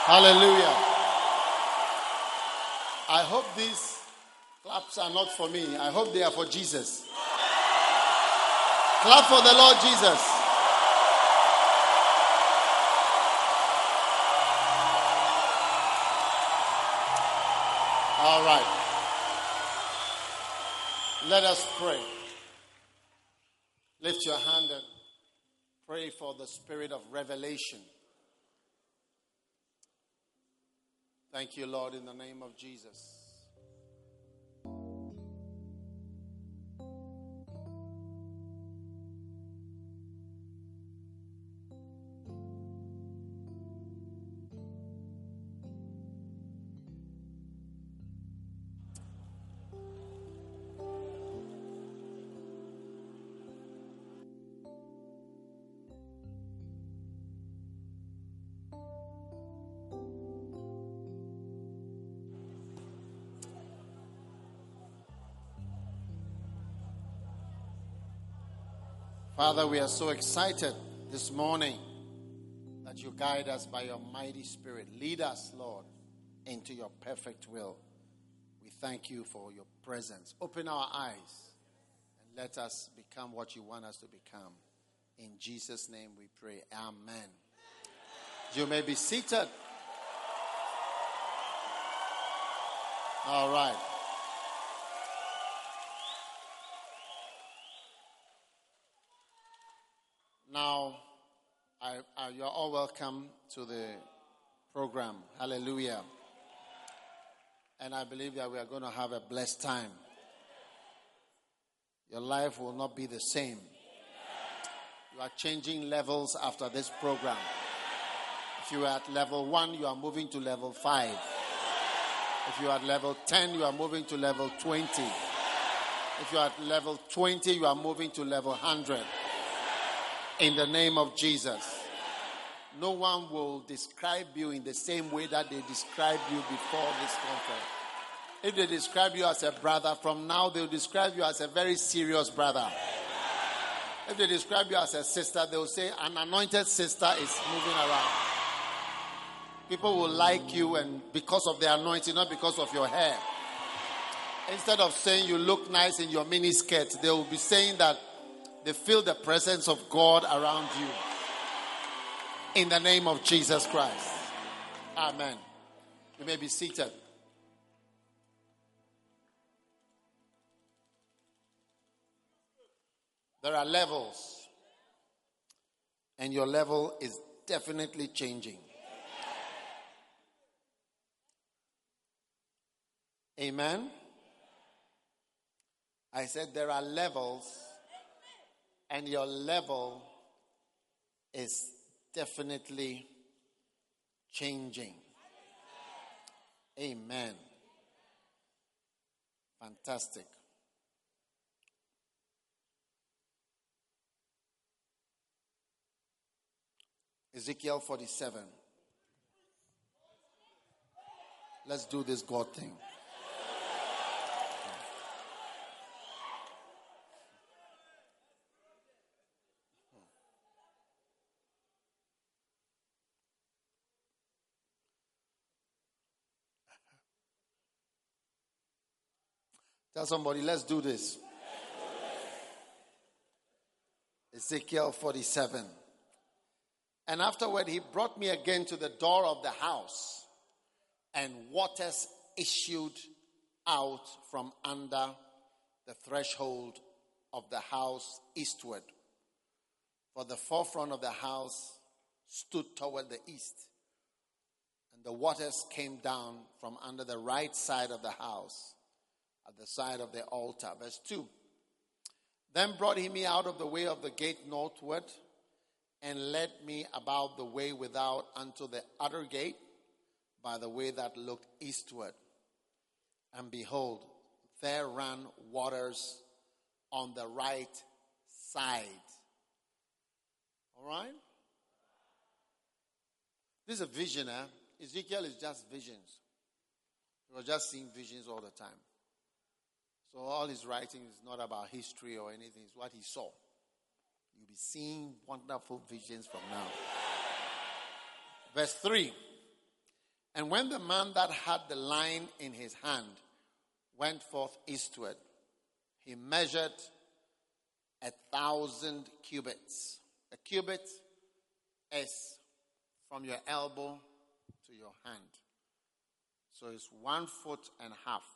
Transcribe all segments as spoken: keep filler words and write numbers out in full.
Hallelujah. I hope these claps are not for me. I hope they are for Jesus. Clap for the Lord Jesus. All right. Let us pray. Lift your hand and pray for the spirit of revelation. Thank you, Lord, in the name of Jesus. Father, we are so excited this morning that you guide us by your mighty Spirit. Lead us, Lord, into your perfect will. We thank you for your presence. Open our eyes and let us become what you want us to become. In Jesus' name we pray. Amen. You may be seated. All right. Now, I, I, you're all welcome to the program. Hallelujah. And I believe that we are going to have a blessed time. Your life will not be the same. You are changing levels after this program. If you are at level one, you are moving to level five. If you are at level ten, you are moving to level twenty. If you are at level twenty, you are moving to level one hundred. In the name of Jesus. No one will describe you in the same way that they described you before this conference. If they describe you as a brother, from now they'll describe you as a very serious brother. If they describe you as a sister, they'll say an anointed sister is moving around. People will like you and because of the anointing, not because of your hair. Instead of saying you look nice in your mini skirt, they will be saying that they feel the presence of God around you. In the name of Jesus Christ. Amen. You may be seated. There are levels. And your level is definitely changing. Amen. I said there are levels. And your level is definitely changing. Amen. Fantastic. Ezekiel forty-seven. Let's do this God thing. Tell somebody, let's do this. Ezekiel forty-seven. And afterward he brought me again to the door of the house, and waters issued out from under the threshold of the house eastward. For the forefront of the house stood toward the east, and the waters came down from under the right side of the house, at the side of the altar. Verse two. Then brought he me out of the way of the gate northward, and led me about the way without unto the other gate, by the way that looked eastward. And behold, there ran waters on the right side. All right? This is a vision, eh? Ezekiel is just visions. He was just seeing visions all the time. So all his writing is not about history or anything. It's what he saw. You'll be seeing wonderful visions from now. Verse three. And when the man that had the line in his hand went forth eastward, he measured a thousand cubits. A cubit is from your elbow to your hand. So it's one foot and a half.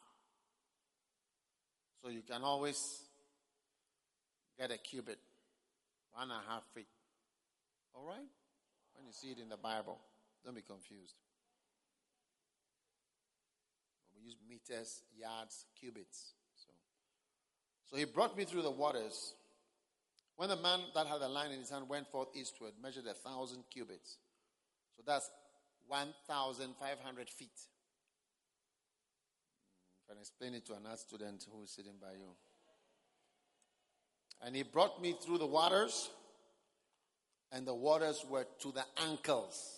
So you can always get a cubit, one and a half feet. All right? When you see it in the Bible, don't be confused. We use meters, yards, cubits. So, so he brought me through the waters. When the man that had the line in his hand went forth eastward, measured a thousand cubits. So that's one thousand five hundred feet. You can explain it to an art student who is sitting by you. And he brought me through the waters, and the waters were to the ankles.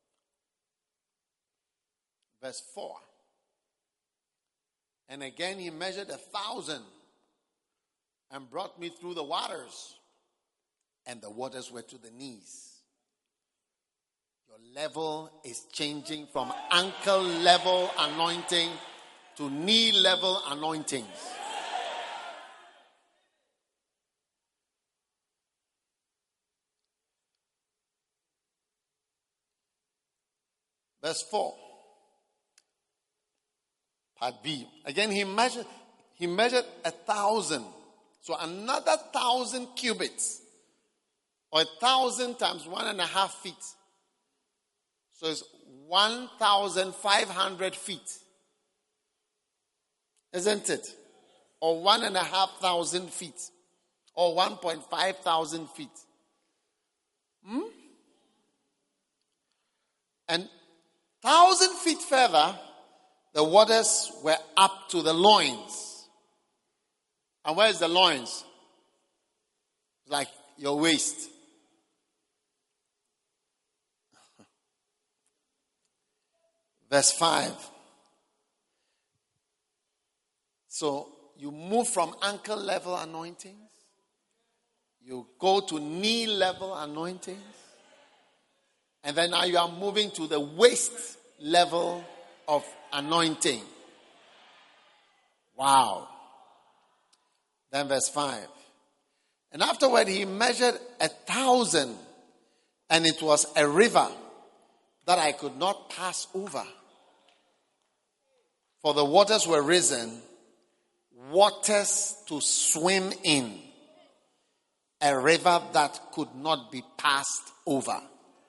Verse four. And again he measured a thousand and brought me through the waters, and the waters were to the knees. Your level is changing from ankle level anointing to knee level anointings. Verse four. Part B. Again, he measured, he measured a thousand. So another thousand cubits. Or a thousand times one and a half feet. So it's one thousand five hundred feet. Isn't it? Or one and a half thousand feet. Or one point five thousand feet. Hmm? And thousand feet further, the waters were up to the loins. And where is the loins? Like your waist. Verse five. So you move from ankle level anointings. You go to knee level anointings. And then now you are moving to the waist level of anointing. Wow. Then verse five. And afterward he measured a thousand, and it was a river that I could not pass over. For the waters were risen, waters to swim in, a river that could not be passed over.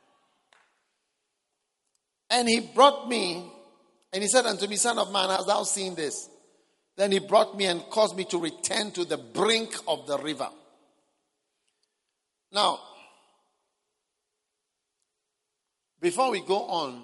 And he brought me, and he said unto me, Son of man, hast thou seen this? Then he brought me and caused me to return to the brink of the river. Now, before we go on,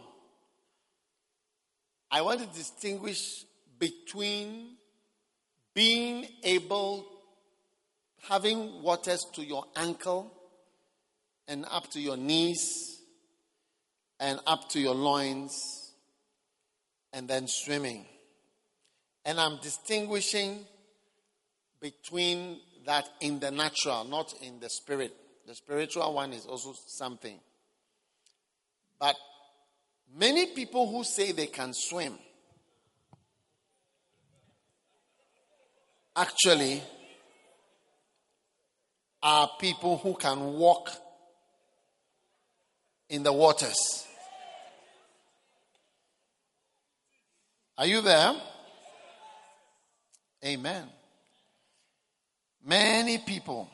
I want to distinguish between being able, having waters to your ankle and up to your knees and up to your loins and then swimming. And I'm distinguishing between that in the natural, not in the spirit. The spiritual one is also something. But many people who say they can swim actually are people who can walk in the waters. Are you there? Amen. Many people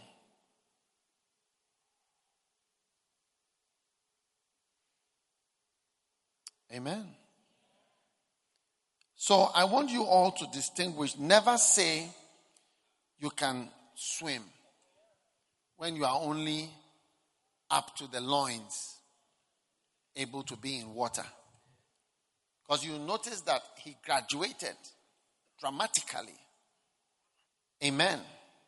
Amen. So I want you all to distinguish. Never say you can swim when you are only up to the loins, able to be in water. Because you notice that he graduated dramatically. Amen.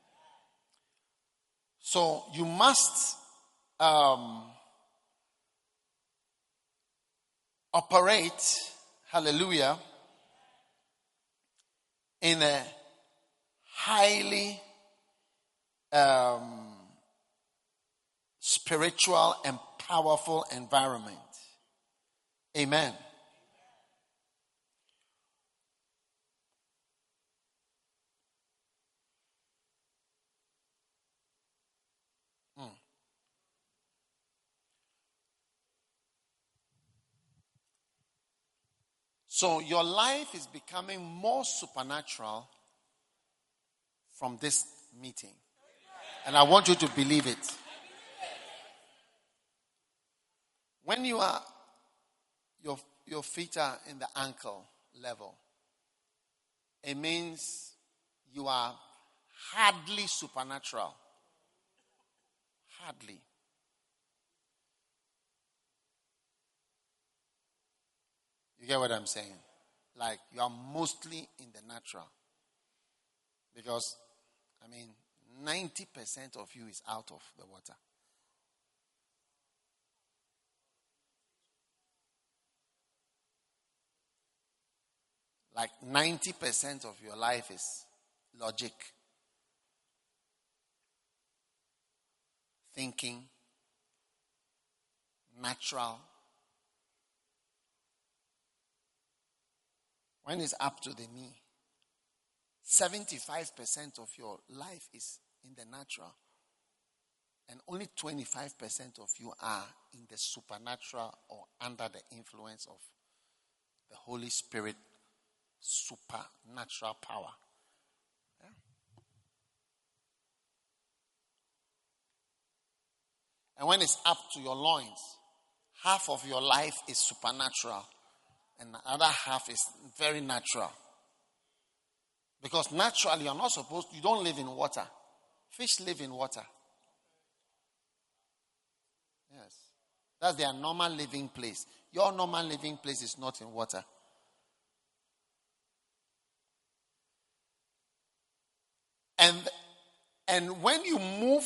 So you must um, operate, hallelujah, in a highly um, spiritual and powerful environment. Amen. So your life is becoming more supernatural from this meeting. And I want you to believe it. When you are, your, your feet are in the ankle level, it means you are hardly supernatural. Hardly. You get what I'm saying? Like you are mostly in the natural. Because, I mean, ninety percent of you is out of the water. Like ninety percent of your life is logic, thinking, natural. When it's up to the knee, seventy-five percent of your life is in the natural. And only twenty-five percent of you are in the supernatural or under the influence of the Holy Spirit, supernatural power. Yeah. And when it's up to your loins, half of your life is supernatural. And the other half is very natural. Because naturally, you're not supposed to, you don't live in water. Fish live in water. Yes. That's their normal living place. Your normal living place is not in water. And, and when you move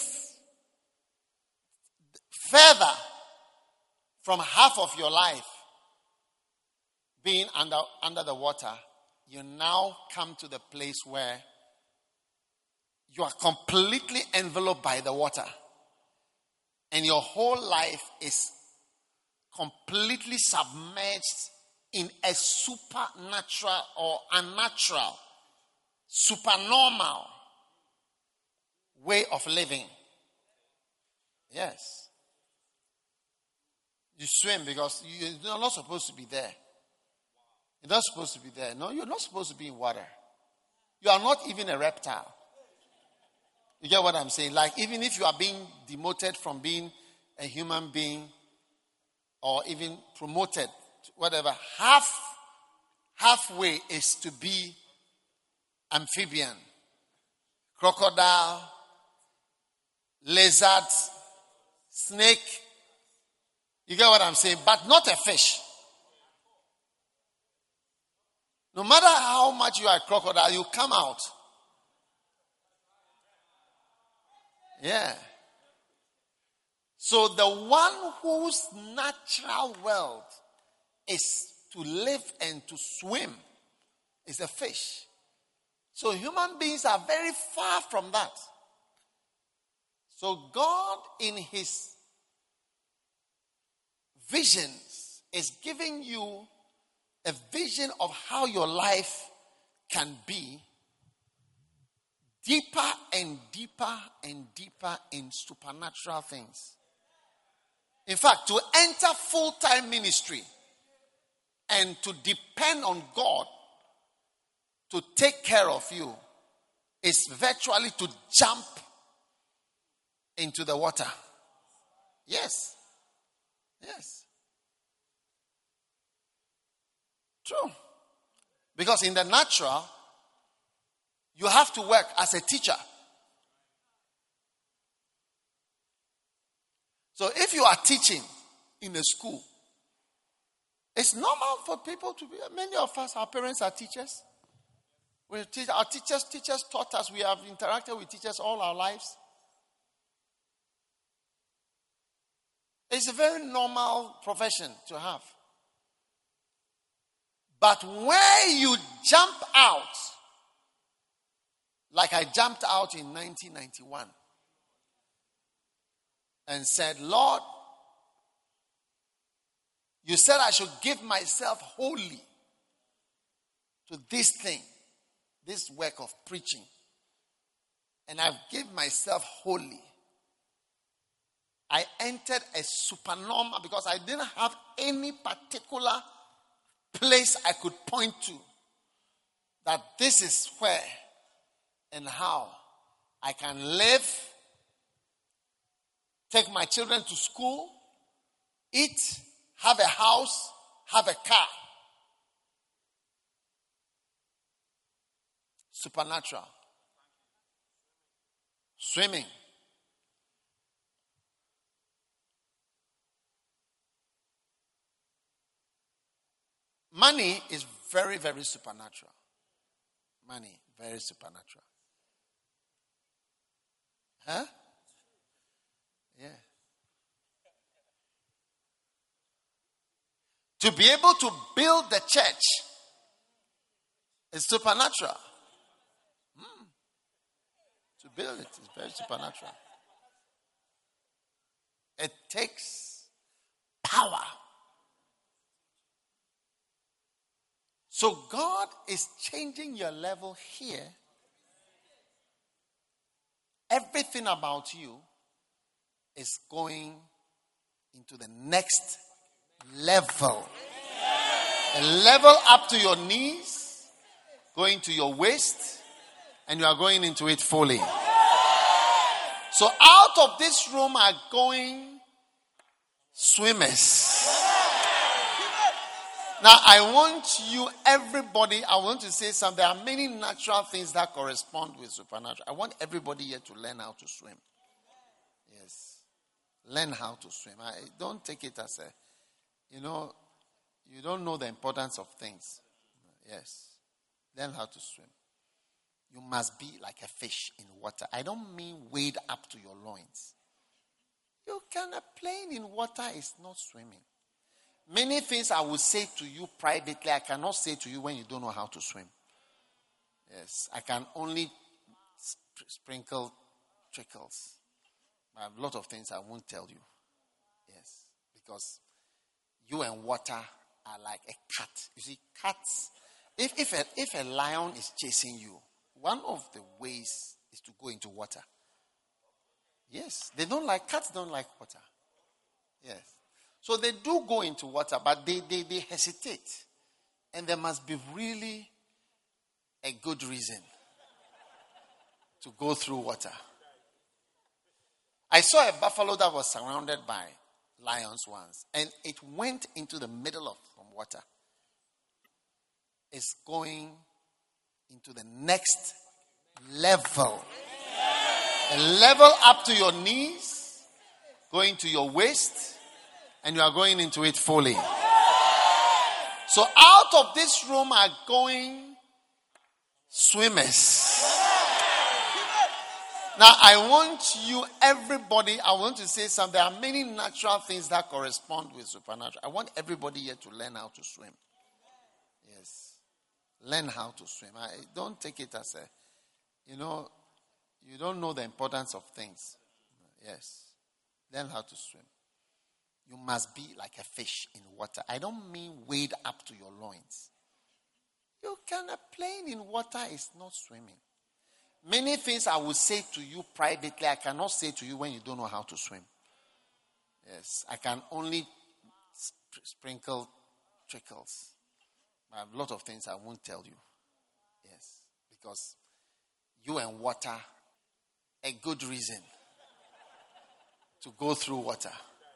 further from half of your life being under, under the water, you now come to the place where you are completely enveloped by the water. And your whole life is completely submerged in a supernatural or unnatural, supernormal way of living. Yes. You swim because you're not supposed to be there. You're not supposed to be there. No, you're not supposed to be in water. You are not even a reptile. You get what I'm saying? Like, even if you are being demoted from being a human being or even promoted, whatever, half, halfway is to be amphibian, crocodile, lizard, snake. You get what I'm saying? But not a fish. No matter how much you are a crocodile, you come out. Yeah. So the one whose natural world is to live and to swim is a fish. So human beings are very far from that. So God in his visions is giving you a vision of how your life can be deeper and deeper and deeper in supernatural things. In fact, to enter full-time ministry and to depend on God to take care of you is virtually to jump into the water. Yes. Yes. True. Because in the natural, you have to work as a teacher. So if you are teaching in a school, it's normal for people to be, many of us, our parents are teachers. We teach, our teachers, teachers taught us, we have interacted with teachers all our lives. It's a very normal profession to have. But where you jump out, like I jumped out in nineteen ninety-one and said, Lord, you said I should give myself wholly to this thing, this work of preaching. And I've given myself wholly. I entered a supernormal because I didn't have any particular place I could point to that this is where and how I can live, take my children to school, eat, have a house, have a car. Supernatural. Swimming. Money is very, very supernatural. Money, very supernatural. Huh? Yeah. To be able to build the church is supernatural. Mm. To build it is very supernatural. It takes power. So God is changing your level here. Everything about you is going into the next level. A level up to your knees, going to your waist, and you are going into it fully. So out of this room are going swimmers. Now, I want you, everybody, I want to say something. There are many natural things that correspond with supernatural. I want everybody here to learn how to swim. Yes. Learn how to swim. I don't take it as a, you know, you don't know the importance of things. Yes. Learn how to swim. You must be like a fish in water. I don't mean wade up to your loins. You can, a plane in water is not swimming. Many things I will say to you privately, I cannot say to you when you don't know how to swim. Yes, I can only sp- sprinkle trickles. A lot of things I won't tell you. Yes, because you and water are like a cat. You see, cats, if, if, a, if a lion is chasing you, one of the ways is to go into water. Yes, they don't like, cats don't like water. Yes. So they do go into water, but they, they, they hesitate. And there must be really a good reason to go through water. I saw a buffalo that was surrounded by lions once, and it went into the middle of some water. It's going into the next level. A level up to your knees, going to your waist, and you are going into it fully. So out of this room are going swimmers. Now I want you, everybody, I want to say something. There are many natural things that correspond with supernatural. I want everybody here to learn how to swim. Yes. Learn how to swim. I don't take it as a, you know, you don't know the importance of things. Yes. Learn how to swim. You must be like a fish in water. I don't mean wade up to your loins. You can, a plane in water is not swimming. Many things I will say to you privately, I cannot say to you when you don't know how to swim. Yes, I can only sp- sprinkle trickles. A lot of things I won't tell you. Yes, because you and water, a good reason to go through water.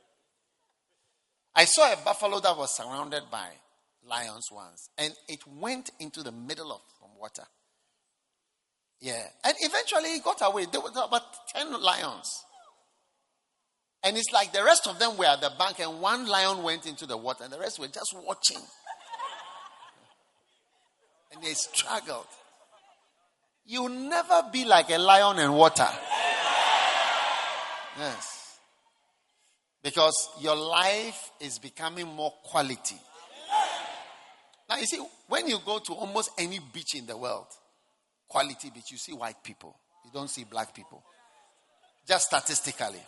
I saw a buffalo that was surrounded by lions once, and it went into the middle of some water. Yeah, and eventually he got away. There were about ten lions. And it's like the rest of them were at the bank, and one lion went into the water, and the rest were just watching. And they struggled. You'll never be like a lion in water. Yes. Because your life is becoming more quality. Now, you see, when you go to almost any beach in the world, quality beach, you see white people. You don't see black people. Just statistically.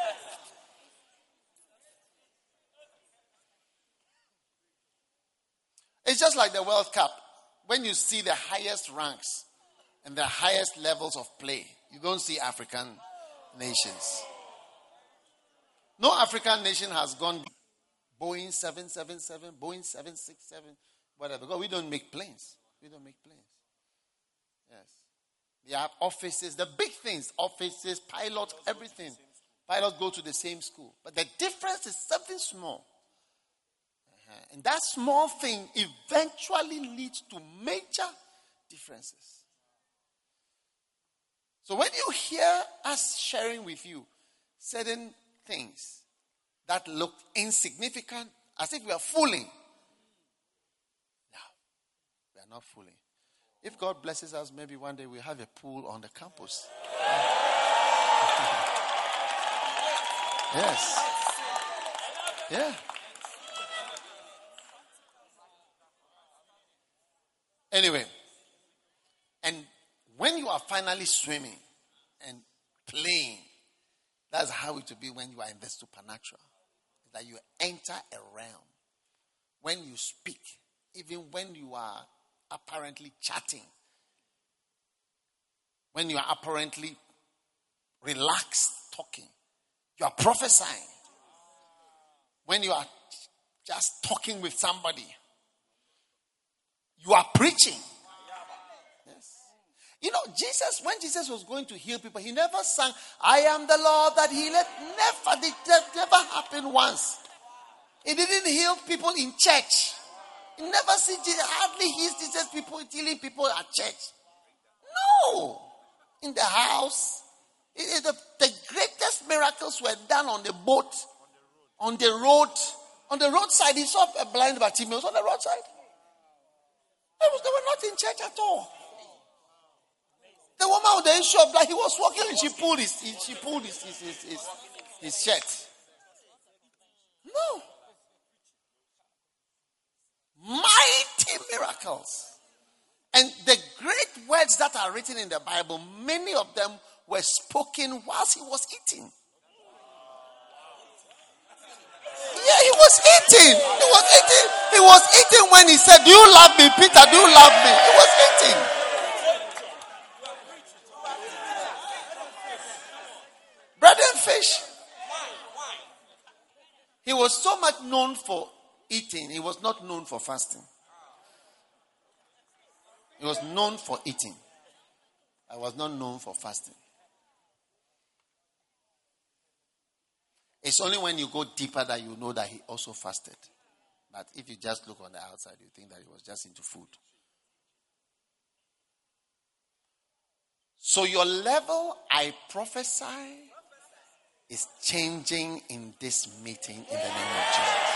It's just like the World Cup. When you see the highest ranks and the highest levels of play, you don't see African nations. No African nation has gone Boeing seven seven seven, Boeing seven six seven, whatever. Because we don't make planes. We don't make planes. Yes. They have offices, the big things, offices, pilots, everything. Pilots go to the same school. But the difference is something small. Uh-huh. And that small thing eventually leads to major differences. So when you hear us sharing with you certain things that look insignificant, as if we are fooling. No, we are not fooling. If God blesses us, maybe one day we'll have a pool on the campus. Yes. Yeah. Anyway, and when you are finally swimming and playing, that's how it will be when you are in the supernatural. That you enter a realm. When you speak, even when you are apparently chatting, when you are apparently relaxed talking, you are prophesying. When you are just talking with somebody, you are preaching. Yes. You know, Jesus, when Jesus was going to heal people, he never sang, I am the Lord that healeth. Never, it never happened once. He didn't heal people in church. You never see Jesus, hardly hears Jesus people healing people at church. No. In the house. It, it, the, the greatest miracles were done on the boat, on the road. On the roadside, he saw a blind Bartimaeus on the roadside. They, was, they were not in church at all. The woman with the issue of blood, he was walking and she pulled his, she pulled his, his, his, his, his shirt. No. Mighty miracles. And the great words that are written in the Bible, many of them were spoken whilst he was eating. Yeah, he was eating. He was eating. He was eating when he said, do you love me, Peter? Do you love me? He was eating. Bread and fish. He was so much known for eating. He was not known for fasting. He was known for eating. I was not known for fasting. It's only when you go deeper that you know that he also fasted. But if you just look on the outside, you think that he was just into food. So your level, I prophesy, is changing in this meeting in the name of Jesus.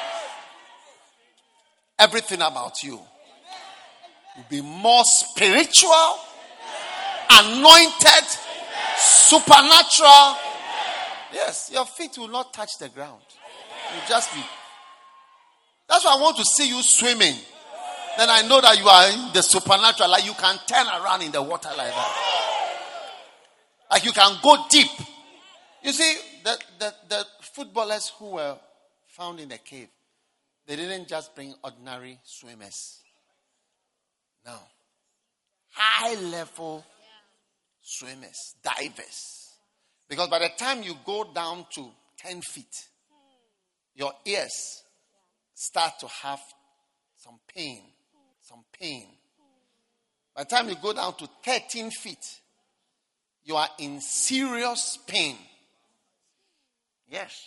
Everything about you will be more spiritual, anointed, supernatural. Yes, your feet will not touch the ground. You just be. That's why I want to see you swimming. Then I know that you are in the supernatural. Like you can turn around in the water like that. Like you can go deep. You see, the, the, the footballers who were found in the cave, they didn't just bring ordinary swimmers. No. High level swimmers, divers. Because by the time you go down to ten feet, your ears start to have some pain. Some pain. By the time you go down to thirteen feet, you are in serious pain. Yes.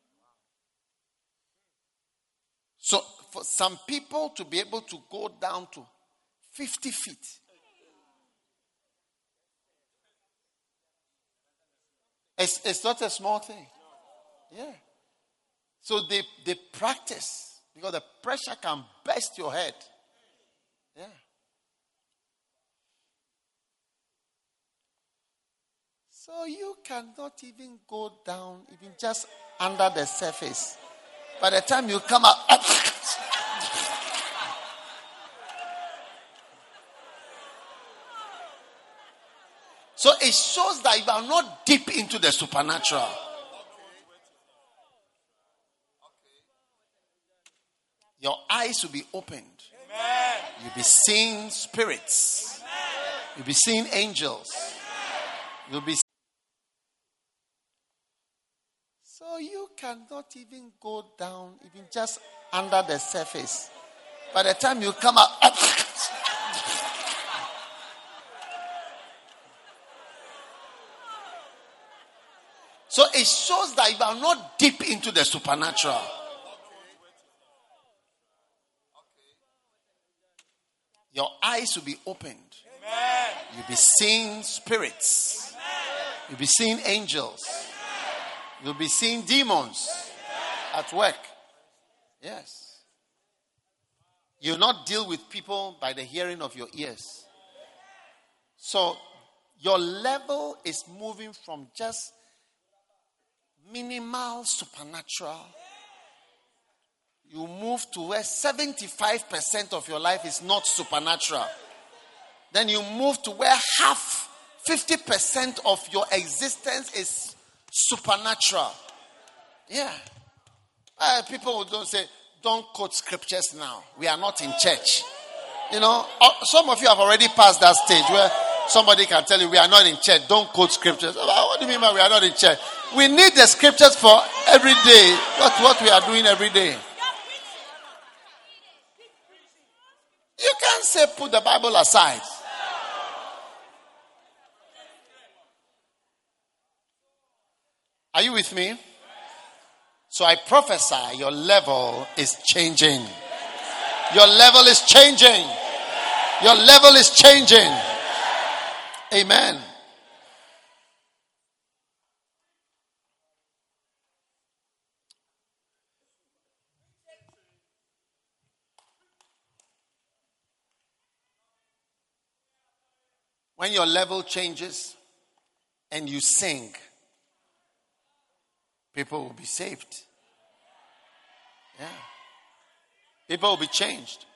So for some people to be able to go down to fifty feet, It's, it's not a small thing. Yeah. So they, they practice because the pressure can burst your head. Yeah. So you cannot even go down, even just under the surface. By the time you come out, so it shows that you are not deep into the supernatural. Your eyes will be opened. You'll be seeing spirits. You'll be seeing angels. You'll be. So you cannot even go down, even just under the surface. By the time you come out, so it shows that you are not deep into the supernatural. Your eyes will be opened. You'll be seeing spirits. You'll be seeing angels. You'll be seeing demons at work. Yes. You'll not deal with people by the hearing of your ears. So your level is moving from just minimal supernatural. You move to where seventy-five percent of your life is not supernatural. Then you move to where half, fifty percent of your existence is supernatural. Yeah. Uh, people will don't say, don't quote scriptures now. We are not in church. You know, some of you have already passed that stage where somebody can tell you we are not in church. Don't quote scriptures. What do you mean by we are not in church? We need the scriptures for every day. That's what we are doing every day. You can't say put the Bible aside. Are you with me? So I prophesy your level is changing. Your level is changing. Your level is changing. Amen. When your level changes and you sing, people will be saved. Yeah. People will be changed.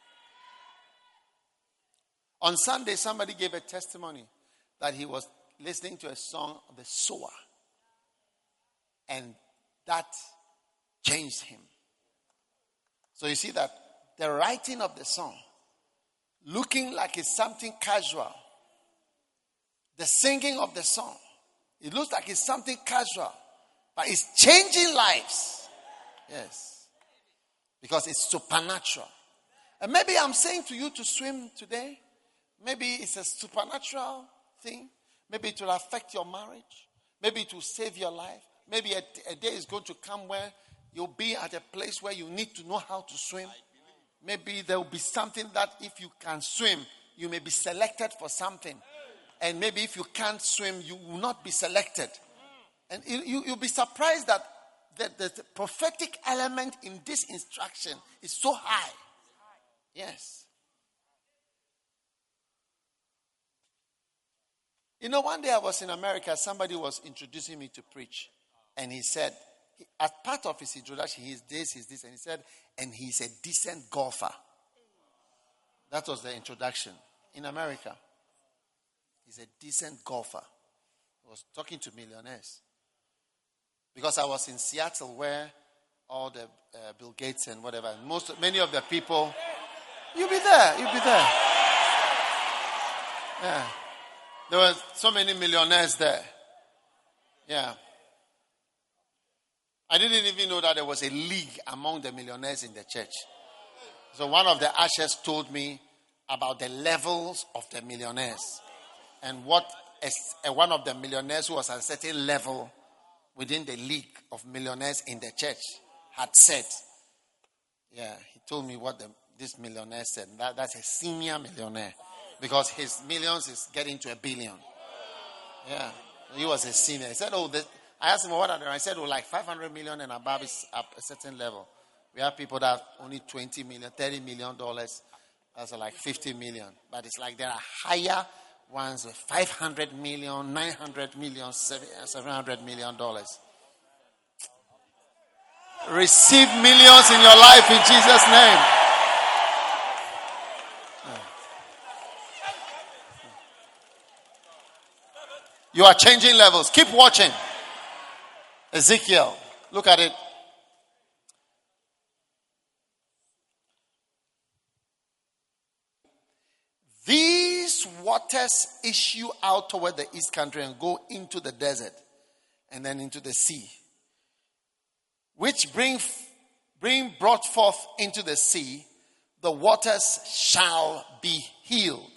On Sunday, somebody gave a testimony that he was listening to a song, The Sower, and that changed him. So you see that the writing of the song, looking like it's something casual, the singing of the song, it looks like it's something casual, but it's changing lives. Yes. Because it's supernatural. And maybe I'm saying to you to swim today. Maybe it's a supernatural thing. Maybe it will affect your marriage. Maybe it will save your life. Maybe a, a day is going to come where you'll be at a place where you need to know how to swim. Maybe there will be something that if you can swim, you may be selected for something. And maybe if you can't swim, you will not be selected. And you, you, you'll be surprised that the, the, the prophetic element in this instruction is so high. Yes. You know, one day I was in America, somebody was introducing me to preach. And he said, as part of his introduction, he's this, he's this. And he said, and he's a decent golfer. That was the introduction in America. He's a decent golfer. He was talking to millionaires. Because I was in Seattle where all the uh, Bill Gates and whatever, and most, many of the people, you'll be there, you'll be there. Yeah. There were so many millionaires there. Yeah. I didn't even know that there was a league among the millionaires in the church. So one of the ushers told me about the levels of the millionaires. And what is, uh, one of the millionaires who was at a certain level within the league of millionaires in the church had said. Yeah, he told me what the, this millionaire said. That, that's a senior millionaire. Because his millions is getting to a billion. Yeah, he was a senior. He said, oh, the, I asked him, what are they? I said, oh, like five hundred million and above is up a certain level. We have people that have only twenty million, thirty million dollars. That's like fifty million. But it's like there are higher ones with five hundred million, nine hundred million, seven hundred million dollars. Receive millions in your life in Jesus' name. You are changing levels. Keep watching. Ezekiel, look at it. These waters issue out toward the east country and go into the desert and then into the sea, which bring, bring brought forth into the sea the waters shall be healed.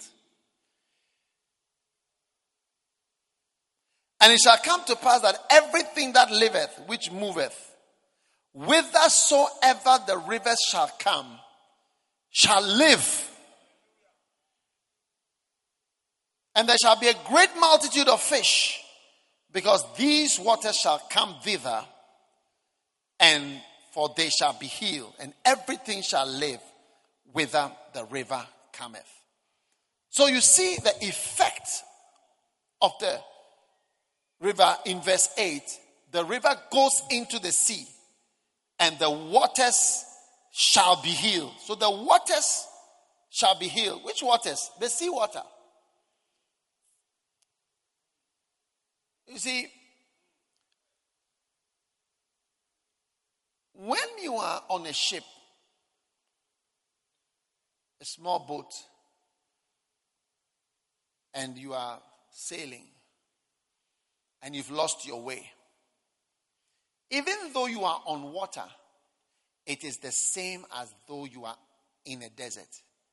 And it shall come to pass that everything that liveth, which moveth, whithersoever the rivers shall come, shall live. And there shall be a great multitude of fish, because these waters shall come thither, and for they shall be healed, and everything shall live whither the river cometh. So you see the effect of the river in verse eight. The river goes into the sea, and the waters shall be healed. So the waters shall be healed. Which waters? The sea water. You see, when you are on a ship, a small boat, and you are sailing, and you've lost your way, even though you are on water, it is the same as though you are in a desert.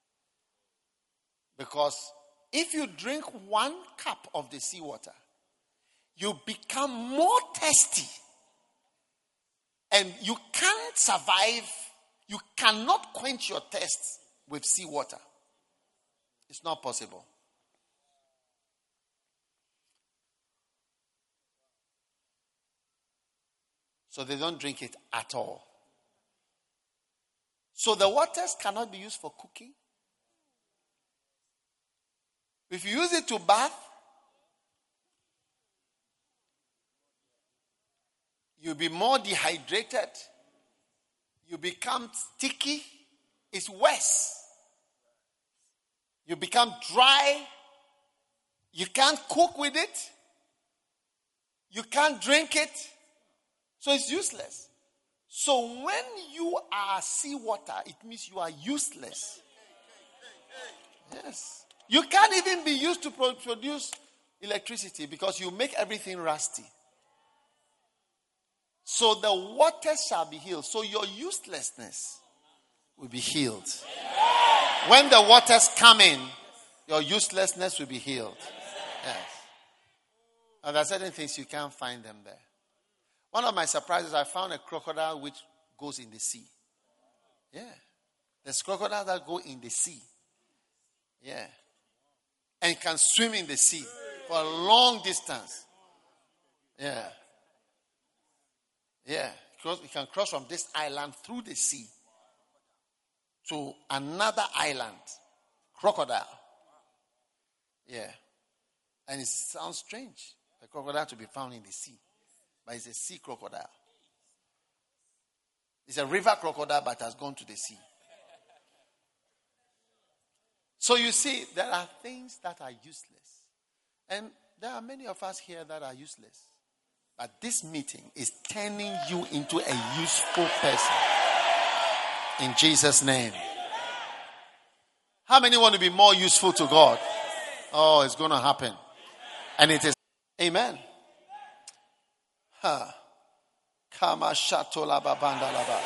Because if you drink one cup of the seawater, you become more thirsty. And you can't survive, you cannot quench your thirst with seawater. It's not possible. So they don't drink it at all. So the waters cannot be used for cooking. If you use it to bath, you'll be more dehydrated. You become sticky. It's worse. You become dry. You can't cook with it. You can't drink it. So it's useless. So when you are seawater, it means you are useless. Yes. You can't even be used to produce electricity because you make everything rusty. So the waters shall be healed. So your uselessness will be healed. When the waters come in, your uselessness will be healed. Yes. And there are certain things you can't find them there. One of my surprises, I found a crocodile which goes in the sea. Yeah. There's crocodiles that go in the sea. Yeah. And can swim in the sea for a long distance. Yeah. Yeah. Because it can cross from this island through the sea to another island. Crocodile. Yeah. And it sounds strange. The crocodile to be found in the sea. But it's a sea crocodile. It's a river crocodile, but has gone to the sea. So you see, there are things that are useless. And there are many of us here that are useless. But this meeting is turning you into a useful person. In Jesus' name. How many want to be more useful to God? Oh, it's going to happen. And it is. Amen. Huh. Kama shatola babandalaba.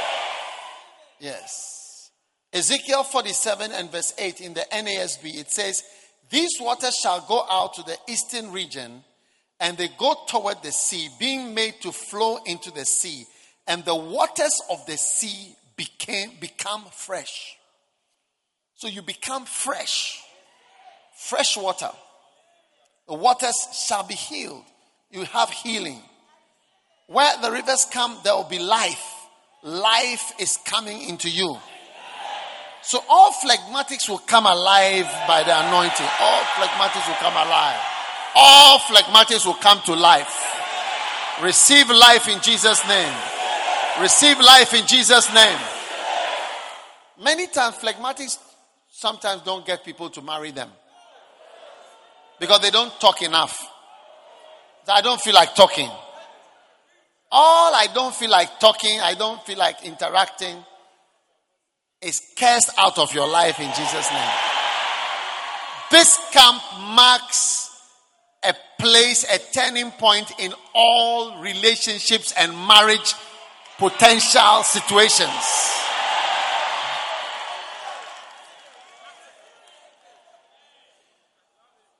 Yes. Ezekiel forty-seven and verse eight in the N A S B, it says, these waters shall go out to the eastern region, and they go toward the sea, being made to flow into the sea. And the waters of the sea became become fresh. So you become fresh. Fresh water. The waters shall be healed. You have healing. Where the rivers come, there will be life. Life is coming into you. So all phlegmatics will come alive by the anointing. All phlegmatics will come alive. All phlegmatics will come to life. Receive life in Jesus' name. Receive life in Jesus' name. Many times phlegmatics sometimes don't get people to marry them. Because they don't talk enough. I don't feel like talking. All I don't feel like talking, I don't feel like interacting, is cast out of your life in Jesus' name. This camp marks a place, a turning point in all relationships and marriage potential situations.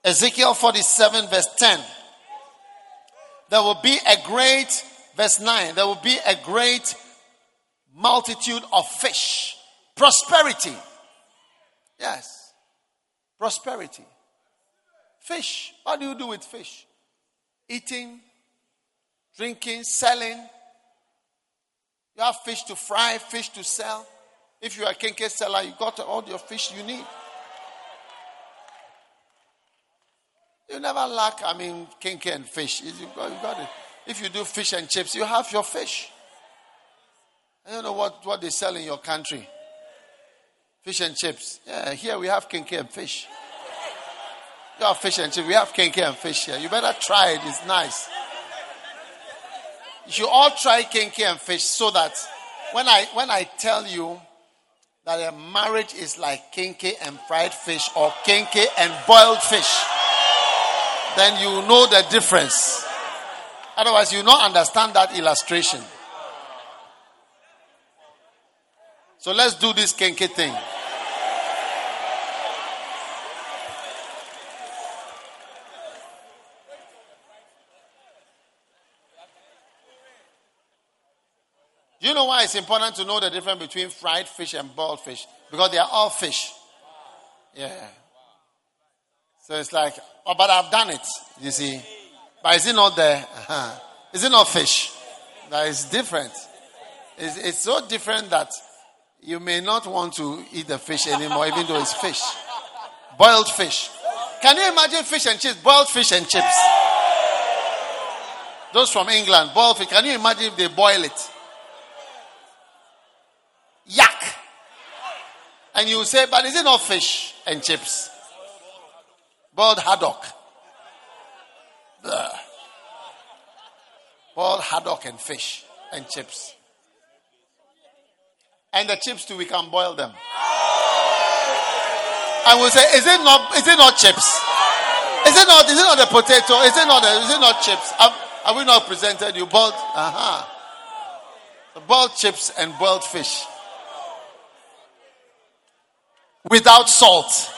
Ezekiel forty-seven verse ten. There will be a great, verse nine, there will be a great multitude of fish. Prosperity. Yes. Prosperity. Fish. What do you do with fish? Eating, drinking, selling. You have fish to fry, fish to sell. If you are a kenkey seller, you got all your fish you need. You never lack, I mean, kenkey and fish. You got, you got it. If you do fish and chips, you have your fish. I don't know what, what they sell in your country. Fish and chips. Yeah, here we have kenkey and fish. You have fish and chips. We have kenkey and fish here. You better try it. It's nice. You should all try kenkey and fish so that when I when I tell you that a marriage is like kenkey and fried fish or kenkey and boiled fish, then you know the difference. Otherwise, you don't understand that illustration. So let's do this kenkey thing. Do you know why it's important to know the difference between fried fish and boiled fish? Because they are all fish. Yeah. So it's like, oh, but I've done it, you see. But is it not there? Uh-huh. Is it not fish? That is different. It's, it's so different that you may not want to eat the fish anymore, even though it's fish. Boiled fish. Can you imagine fish and chips? Boiled fish and chips. Those from England, boiled fish. Can you imagine if they boil it? Yuck. And you say, but is it not fish and chips? Boiled haddock. Blah. Boiled haddock and fish and chips. And the chips too, we can boil them. And we'll say, is it not is it not chips? Is it not is it not the potato? Is it not the, is it not chips? Have, have we not presented you boiled? Uh-huh. Boiled chips and boiled fish. Without salt.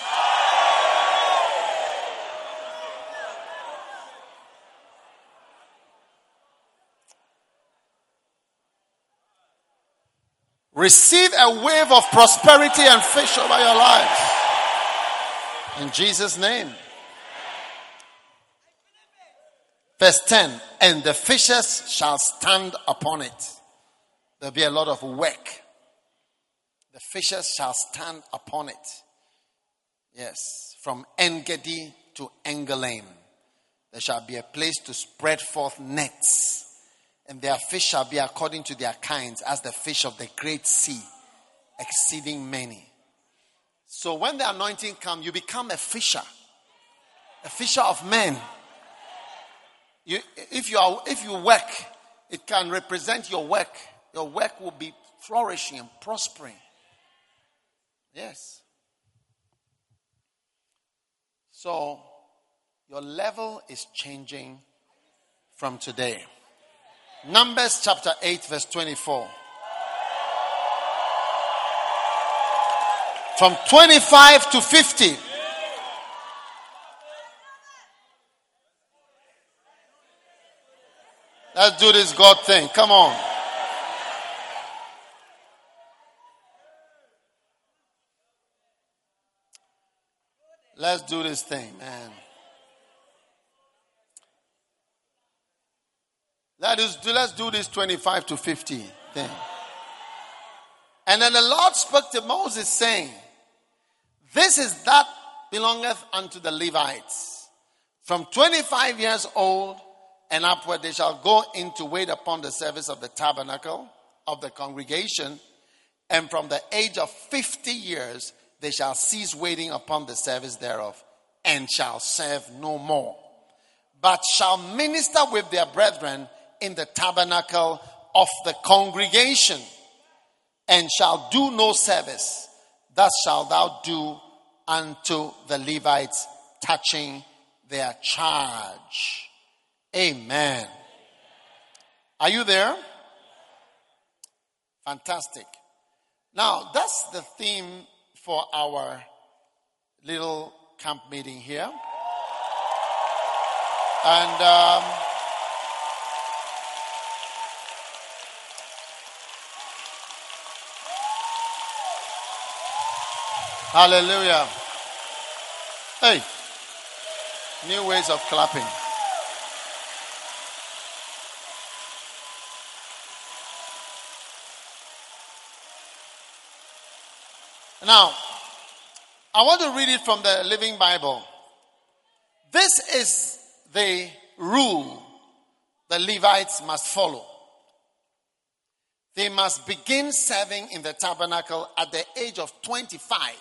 Receive a wave of prosperity and fish over your life. In Jesus' name. Verse ten. And the fishes shall stand upon it. There'll be a lot of work. The fishes shall stand upon it. Yes. From En-gedi to Eneglaim. There shall be a place to spread forth nets. And their fish shall be according to their kinds, as the fish of the great sea, exceeding many. So when the anointing comes, you become a fisher. A fisher of men. You, if you are, if you work, it can represent your work. Your work will be flourishing and prospering. Yes. So your level is changing from today. Numbers chapter eight verse twenty-four. From twenty-five to fifty. Let's do this God thing. Come on. Let's do this thing, man. Let's do, let's do this twenty-five to fifty thing. And then the Lord spoke to Moses, saying, this is that belongeth unto the Levites. From twenty-five years old and upward, they shall go in to wait upon the service of the tabernacle of the congregation. And from the age of fifty years, they shall cease waiting upon the service thereof, and shall serve no more, but shall minister with their brethren in the tabernacle of the congregation, and shall do no service. Thus shalt thou do unto the Levites, touching their charge. Amen. Are you there? Fantastic. Now, that's the theme for our little camp meeting here. And um, hallelujah. Hey, new ways of clapping. Now, I want to read it from the Living Bible. This is the rule the Levites must follow. They must begin serving in the tabernacle at the age of twenty-five.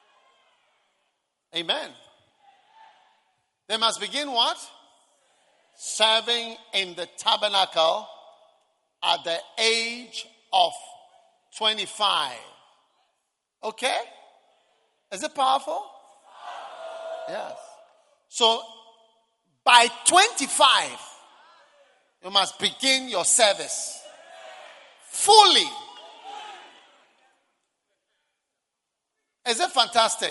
Amen. They must begin what? Serving in the tabernacle at the age of twenty-five. Okay? Is it powerful? Yes. So, by twenty-five, you must begin your service fully. Is it fantastic?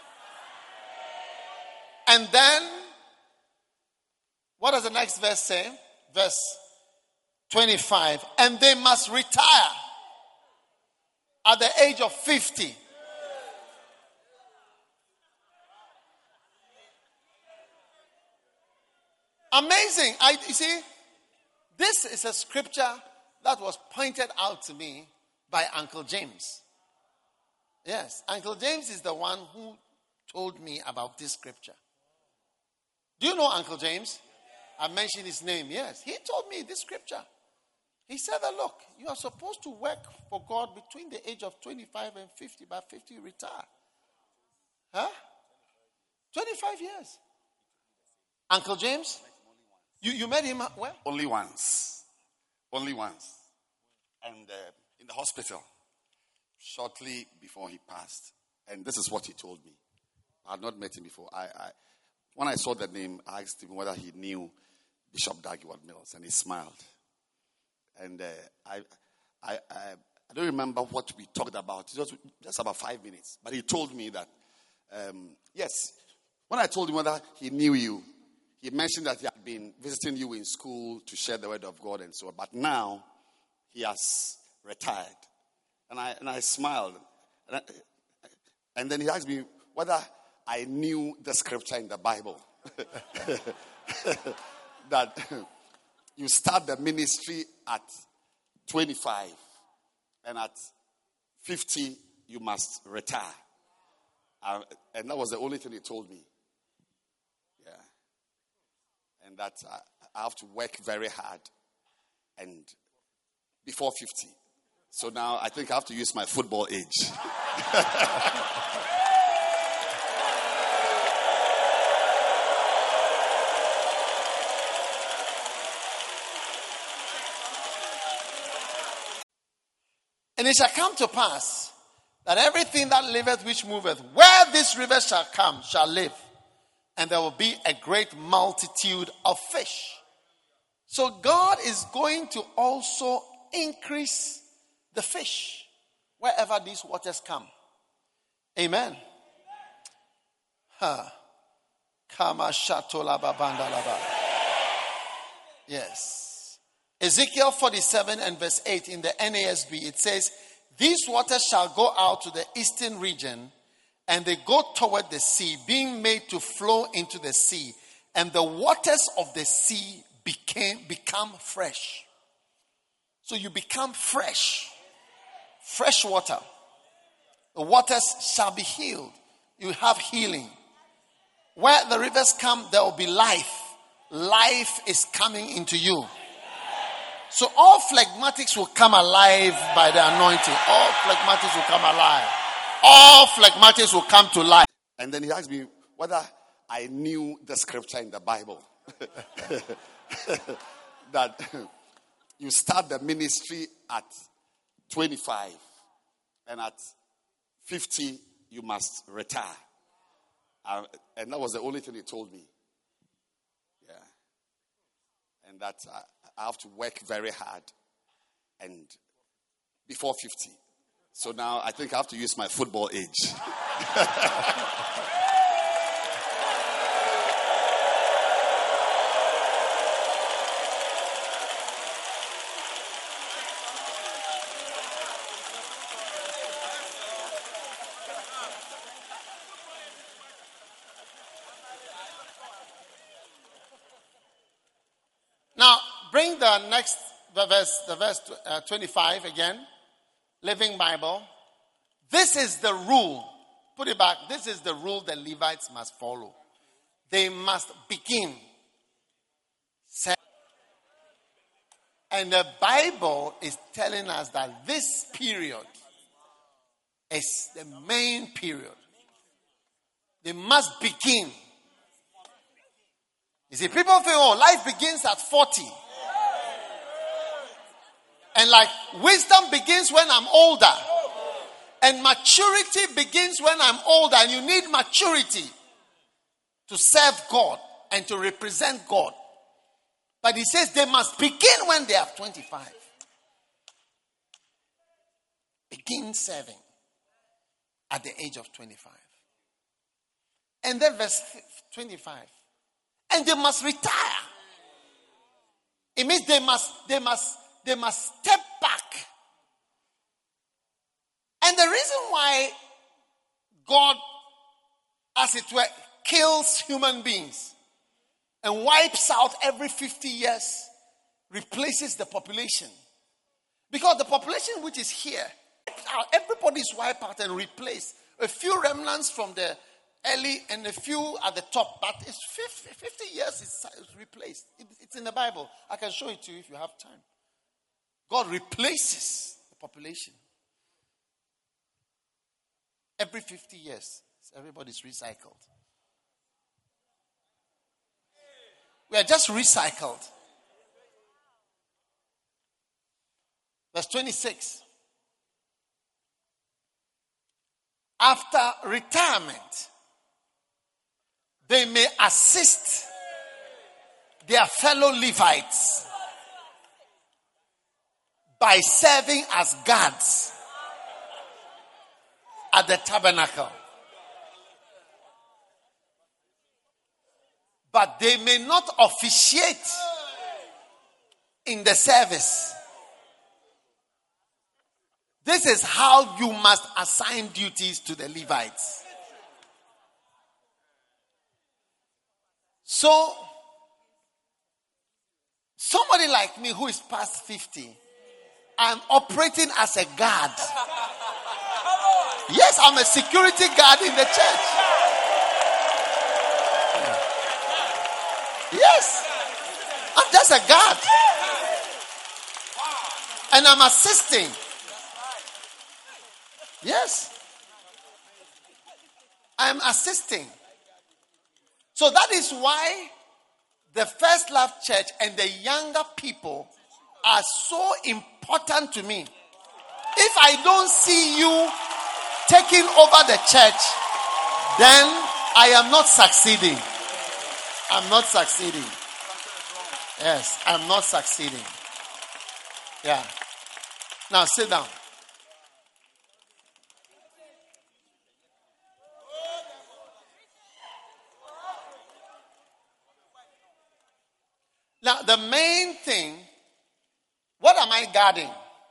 And then, what does the next verse say? Verse twenty-five. And they must retire at the age of fifty. Amazing. I, you see, this is a scripture that was pointed out to me by Uncle James. Yes, Uncle James is the one who told me about this scripture. Do you know Uncle James? I mentioned his name. Yes, he told me this scripture. He said that, look, you are supposed to work for God between the age of twenty-five and fifty. By fifty, you retire. Huh? twenty-five years. Uncle James? You, you met him where? Only once. Only once. And uh, in the hospital, shortly before he passed. And this is what he told me. I had not met him before. I, I When I saw the name, I asked him whether he knew Bishop Dag Heward-Mills, and he smiled. And uh, I, I, I, I don't remember what we talked about. It was just about five minutes. But he told me that, um, yes, when I told him whether he knew you, he mentioned that he had been visiting you in school to share the word of God and so on. But now, he has retired. And I, and I smiled. And, I, and then he asked me whether I knew the scripture in the Bible. That you start the ministry at twenty-five. And at fifty, you must retire. Uh, and that was the only thing he told me. Yeah. And that I, I have to work very hard. And before fifty. So now I think I have to use my football age. And it shall come to pass that everything that liveth which moveth, where this river shall come, shall live. And there will be a great multitude of fish. So God is going to also increase the fish wherever these waters come. Amen. Ha. Kama shatola babandalaba. Yes. Ezekiel forty-seven and verse eight in the N A S B, it says, these waters shall go out to the eastern region, and they go toward the sea, being made to flow into the sea. And the waters of the sea became become fresh. So you become fresh. Fresh water. The waters shall be healed. You have healing. Where the rivers come, there will be life. Life is coming into you. So all phlegmatics will come alive by the anointing. All phlegmatics will come alive. All phlegmatics will come to life. And then he asked me whether I knew the scripture in the Bible. That you start the ministry at twenty-five. And at fifty, you must retire. Uh, and that was the only thing he told me. Yeah. And that I, I have to work very hard. And before fifty. So now I think I have to use my football age. Bring the next the verse, the verse uh, twenty-five again. Living Bible. This is the rule. Put it back. This is the rule the Levites must follow. They must begin. And the Bible is telling us that this period is the main period. They must begin. You see, people think, oh, life begins at forty. And like wisdom begins when I'm older. And maturity begins when I'm older. And you need maturity to serve God and to represent God. But he says they must begin when they are twenty-five. Begin serving at the age of twenty-five. And then verse twenty-five. And they must retire. It means they must, they must, they must step back. And the reason why God, as it were, kills human beings and wipes out every fifty years, replaces the population. Because the population which is here, everybody is wiped out and replaced. A few remnants from the early and a few at the top, but it's fifty, fifty years it's replaced. It's in the Bible. I can show it to you if you have time. God replaces the population. Every fifty years, everybody's recycled. We are just recycled. Verse twenty-six. After retirement, they may assist their fellow Levites by serving as guards at the tabernacle. But they may not officiate in the service. This is how you must assign duties to the Levites. So, somebody like me who is past fifty, I'm operating as a guard. Yes, I'm a security guard in the church. Yes, I'm just a guard. And I'm assisting. Yes. I'm assisting. So that is why the First Love Church and the younger people are so important to me. If I don't see you taking over the church, then I am not succeeding. I'm not succeeding. Yes, I'm not succeeding. Yeah. Now sit down. Now, the main thing, what am I guarding?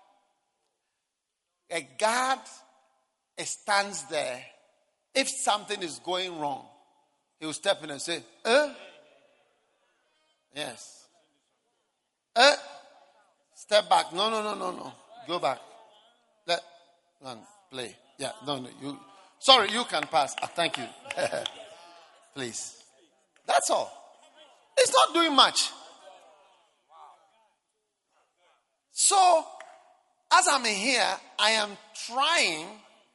A guard stands there. If something is going wrong, he will step in and say, eh? Yes. Eh? Step back. No, no, no, no, no. Go back. Let one play. Yeah, no, no. You. Sorry, you can pass. Ah, thank you. Please. That's all. It's not doing much. So, as I'm here, I am trying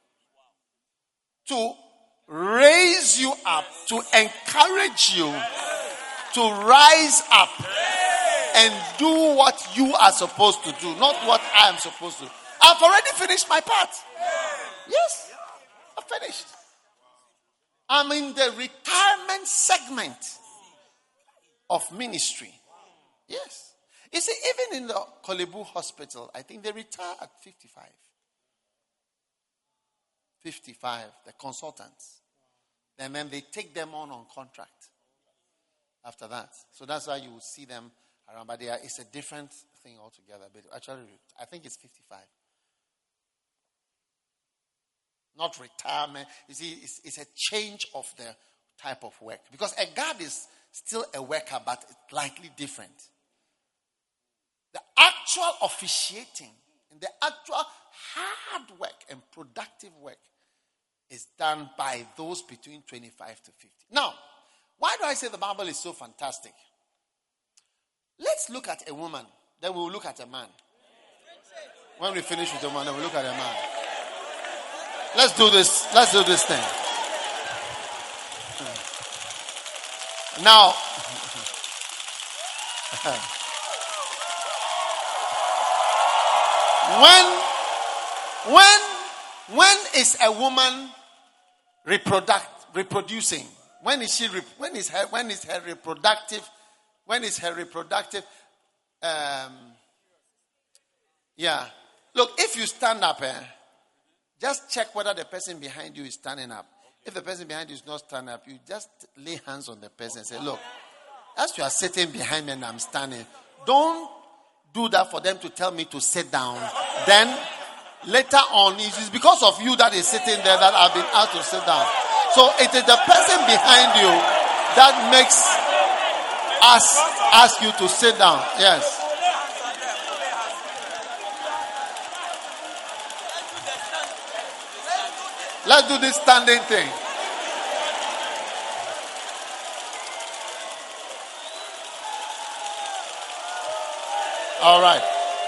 to raise you up, to encourage you to rise up and do what you are supposed to do, not what I am supposed to do. I've already finished my part. Yes, I've finished. I'm in the retirement segment of ministry. Yes. You see, even in the Kolebu Hospital, I think they retire at fifty-five. fifty-five, the consultants. And then they take them on on contract after that. So that's why you will see them around. But they are, it's a different thing altogether. But actually, I think it's fifty-five. Not retirement. You see, it's, it's a change of the type of work. Because a guard is still a worker, but it's slightly different. actual officiating and the actual hard work and productive work is done by those between twenty-five to fifty. Now, why do I say the Bible is so fantastic? Let's look at a woman, then we'll look at a man. When we finish with a woman, then we'll look at a man. Let's do this. Let's do this thing. Now, when, when, when is a woman reproduct, reproducing? When is she? When is her? When is her reproductive? When is her reproductive? Um, yeah. Look, if you stand up, eh, just check whether the person behind you is standing up. If the person behind you is not standing up, you just lay hands on the person and say, look, as you are sitting behind me and I'm standing, don't do that for them to tell me to sit down. Then later on, it is because of you that is sitting there that I've been asked to sit down. So it is the person behind you that makes us ask you to sit down. Yes. Let's do this standing thing. All right.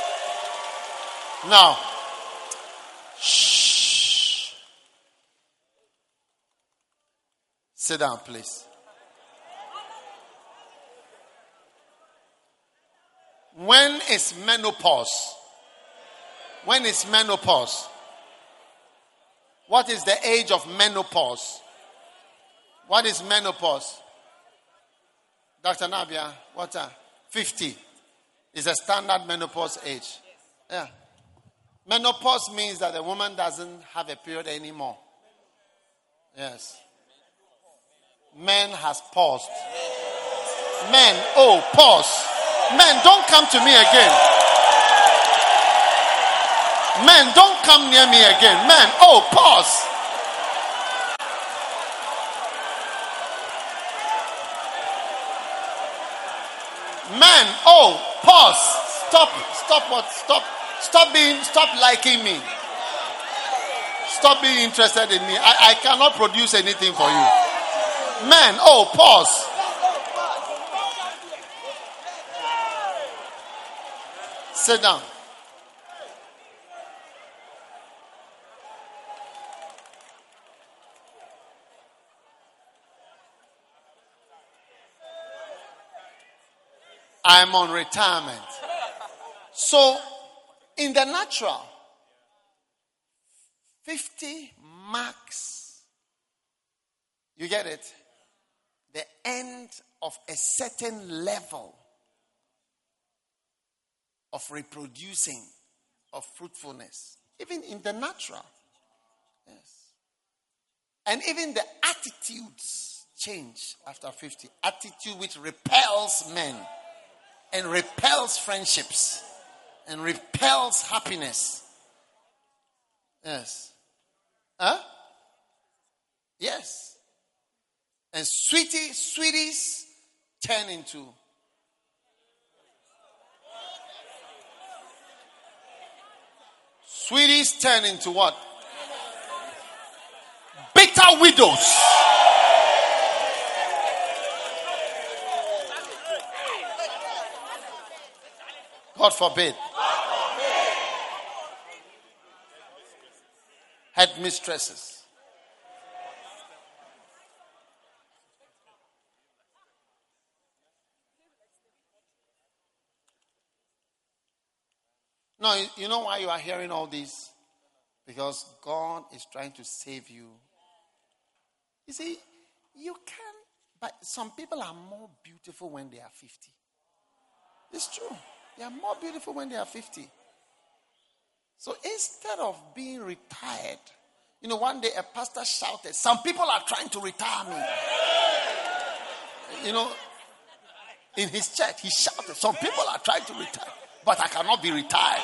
Now, shh. Sit down, please. When is menopause? When is menopause? What is the age of menopause? What is menopause? Doctor Nabia, what are fifty? Is a standard menopause age. Yeah. Menopause means that the woman doesn't have a period anymore. Yes. Men has paused. Men, oh, pause. Men, don't come to me again. Men, don't come near me again. Men, oh, pause. Men, oh, pause. Stop, stop what? Stop, stop being, stop liking me. Stop being interested in me. I, I cannot produce anything for you. Men, oh, pause. Sit down. I'm on retirement. So, in the natural, fifty marks, you get it? The end of a certain level of reproducing, of fruitfulness. Even in the natural. Yes. And even the attitudes change after fifty. Attitude which repels men. And repels friendships. And repels happiness. Yes. Huh? Yes. And sweetie, sweeties turn into Sweeties turn into what? Bitter widows. God forbid. Headmistresses. No, you know why you are hearing all this? Because God is trying to save you. You see, you can, but some people are more beautiful when they are fifty. It's true. They are more beautiful when they are fifty. So instead of being retired, you know, one day a pastor shouted, some people are trying to retire me. You know, in his church, he shouted, some people are trying to retire, but I cannot be retired.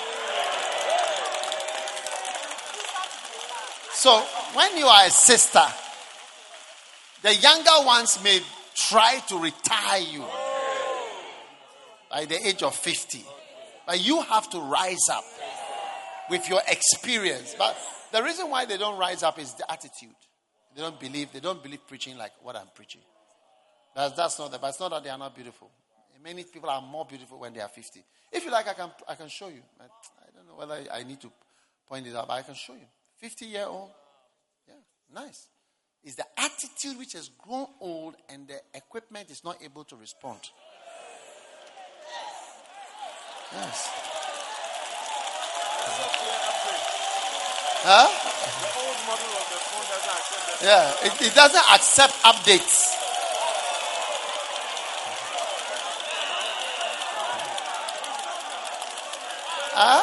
So when you are a sister, the younger ones may try to retire you by the age of fifty. But you have to rise up with your experience. But the reason why they don't rise up is the attitude. They don't believe. They don't believe preaching like what I'm preaching. That's, that's not that. But it's not that they are not beautiful. Many people are more beautiful when they are fifty. If you like, I can I can show you. I, I don't know whether I need to point it out, but I can show you. fifty-year-old. Yeah, nice. It's the attitude which has grown old and the equipment is not able to respond. Yes. Huh? Yeah, it, it doesn't accept updates. Huh?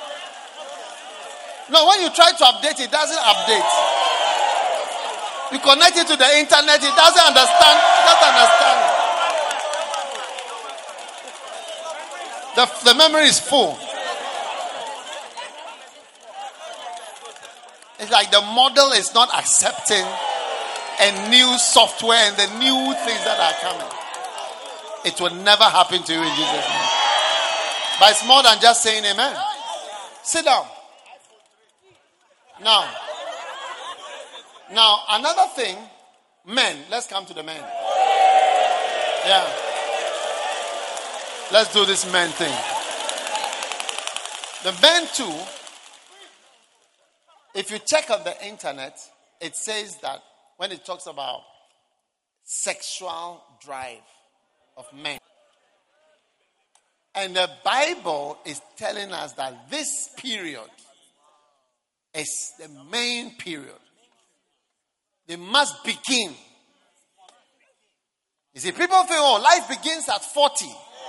No, when you try to update, it doesn't update. You connect it to the internet, it doesn't understand. It doesn't understand. The, the memory is full. It's like the model is not accepting a new software and the new things that are coming. It will never happen to you in Jesus' name. But it's more than just saying amen. Sit down. Now, now another thing, men. Let's come to the men. Yeah. Let's do this men thing. The men too, if you check on the internet, it says that when it talks about sexual drive of men, and the Bible is telling us that this period is the main period. They must begin. You see, people think, oh, life begins at forty.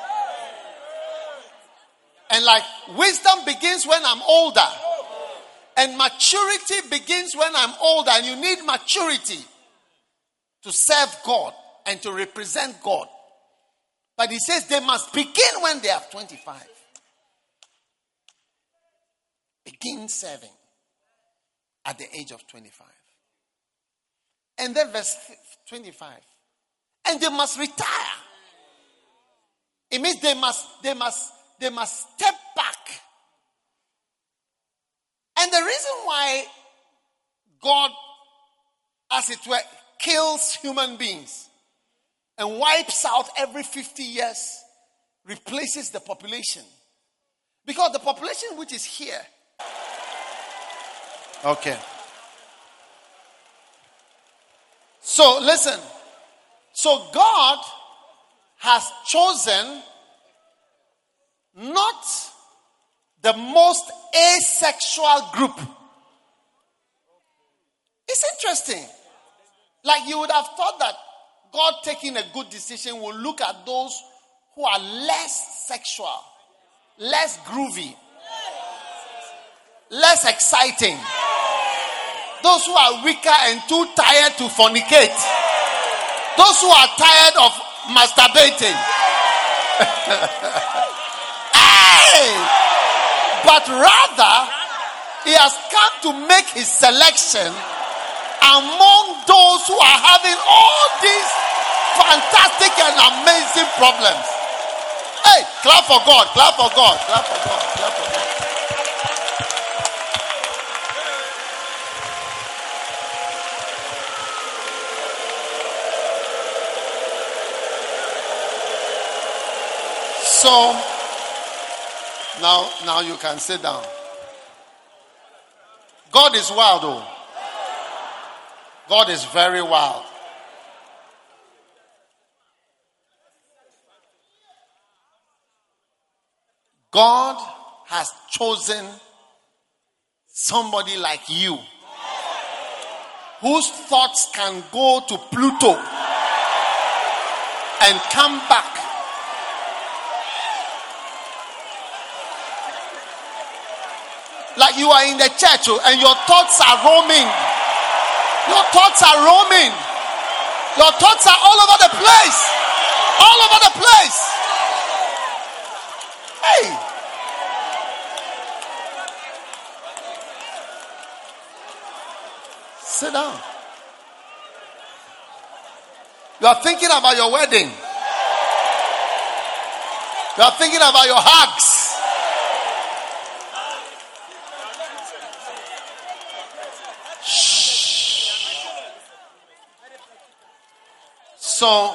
And like wisdom begins when I'm older. And maturity begins when I'm older. And you need maturity to serve God and to represent God. But he says they must begin when they are twenty-five. Begin serving at the age of twenty-five. And then verse twenty-five. And they must retire. It means they must, they must, they must step back. And the reason why God, as it were, kills human beings and wipes out every fifty years, replaces the population. Because the population which is here. Okay. So listen. So God has chosen not the most asexual group. It's interesting. Like you would have thought that God taking a good decision will look at those who are less sexual, less groovy, less exciting. Those who are weaker and too tired to fornicate. Those who are tired of masturbating. Hey! But rather, he has come to make his selection among those who are having all these fantastic and amazing problems. Hey, clap for God, clap for God, clap for God, clap for God. So, now, now you can sit down. God is wild, though. God is very wild. God has chosen somebody like you whose thoughts can go to Pluto and come back. Like you are in the church and your thoughts are roaming. Your thoughts are roaming. Your thoughts are all over the place. All over the place. Hey. Sit down. You are thinking about your wedding. You are thinking about your hugs. So,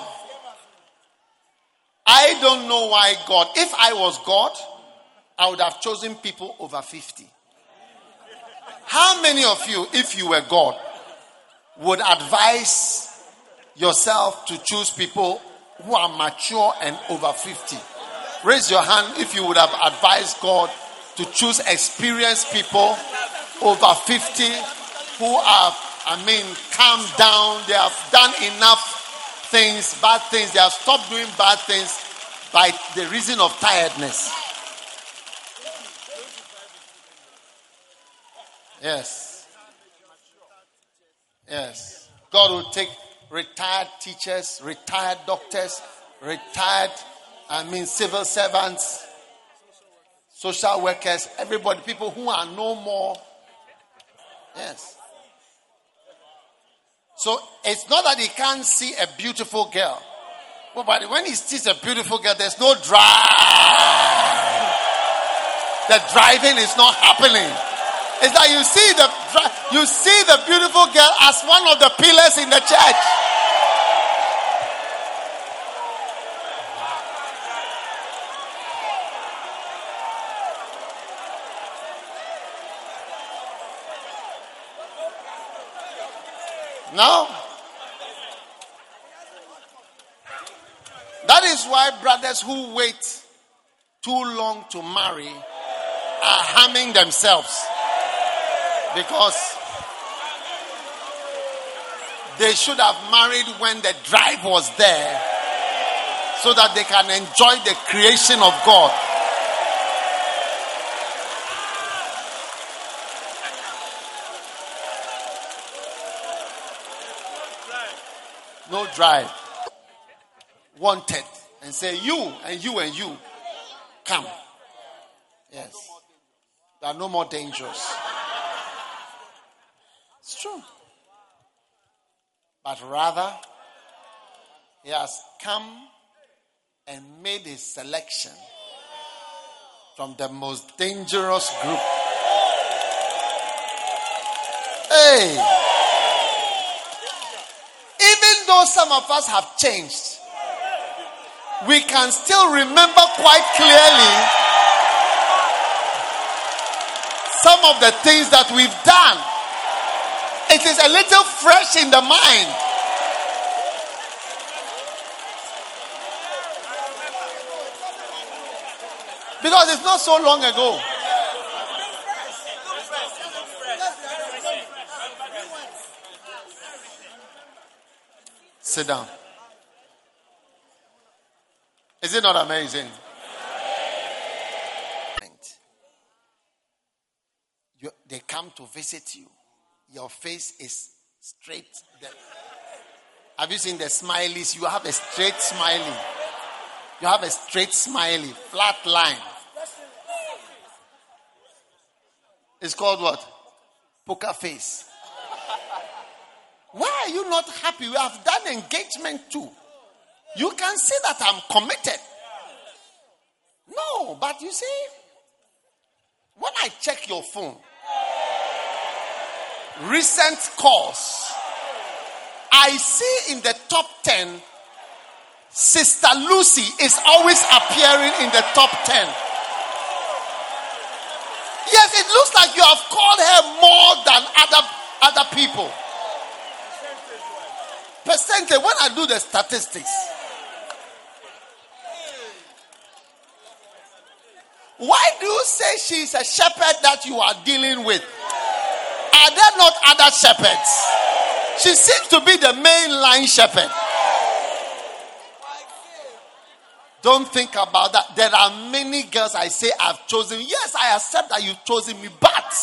I don't know why God, if I was God, I would have chosen people over fifty. How many of you, if you were God, would advise yourself to choose people who are mature and over fifty? Raise your hand if you would have advised God to choose experienced people over fifty who are, I mean, calm down. They have done enough things, bad things. They have stopped doing bad things by the reason of tiredness. Yes. Yes. God will take retired teachers, retired doctors, retired, I mean, civil servants, social workers, everybody, people who are no more. Yes. So it's not that he can't see a beautiful girl. But when he sees a beautiful girl, there's no drive. The driving is not happening. It's that you see the you see the beautiful girl as one of the pillars in the church. No. That is why brothers who wait too long to marry are harming themselves. Because they should have married when the drive was there, so that they can enjoy the creation of God. No drive. Wanted. And say, you and you and you, come. Yes. They are no more dangerous. It's true. But rather, he has come and made his selection from the most dangerous group. Hey! Even though some of us have changed, we can still remember quite clearly some of the things that we've done. It is a little fresh in the mind. Because it's not so long ago. Sit down. Is it not amazing? You, they come to visit you. Your face is straight. Have you seen the smileys? You have a straight smiley. You have a straight smiley, flat line. It's called what? Poker face. Why are you not happy? We have done engagement too. You can see that I'm committed. No, but you see, when I check your phone, recent calls, I see in the top ten, Sister Lucy is always appearing in the top ten. Yes, it looks like you have called her more than other, other people. Percentage, when I do the statistics. Why do you say she's a shepherd that you are dealing with? Are there not other shepherds? She seems to be the main line shepherd. Don't think about that. There are many girls I say I've chosen. Yes, I accept that you've chosen me, but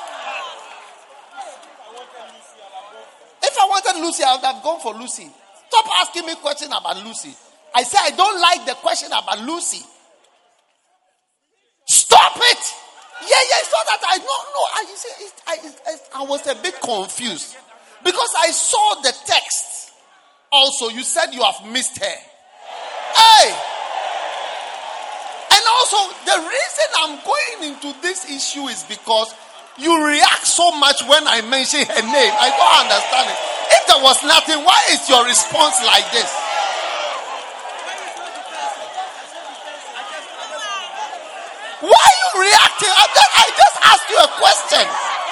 if I wanted Lucy, I would have gone for Lucy. Stop asking me questions about Lucy. I say I don't like the question about Lucy. Stop it. Yeah, yeah, it's not that I don't know. I, you see, it, I, it, I was a bit confused because I saw the text. Also, you said you have missed her. Hey! And also, the reason I'm going into this issue is because you react so much when I mention her name. I don't understand it. If there was nothing, why is your response like this? Why are you reacting? I just, I just asked you a question.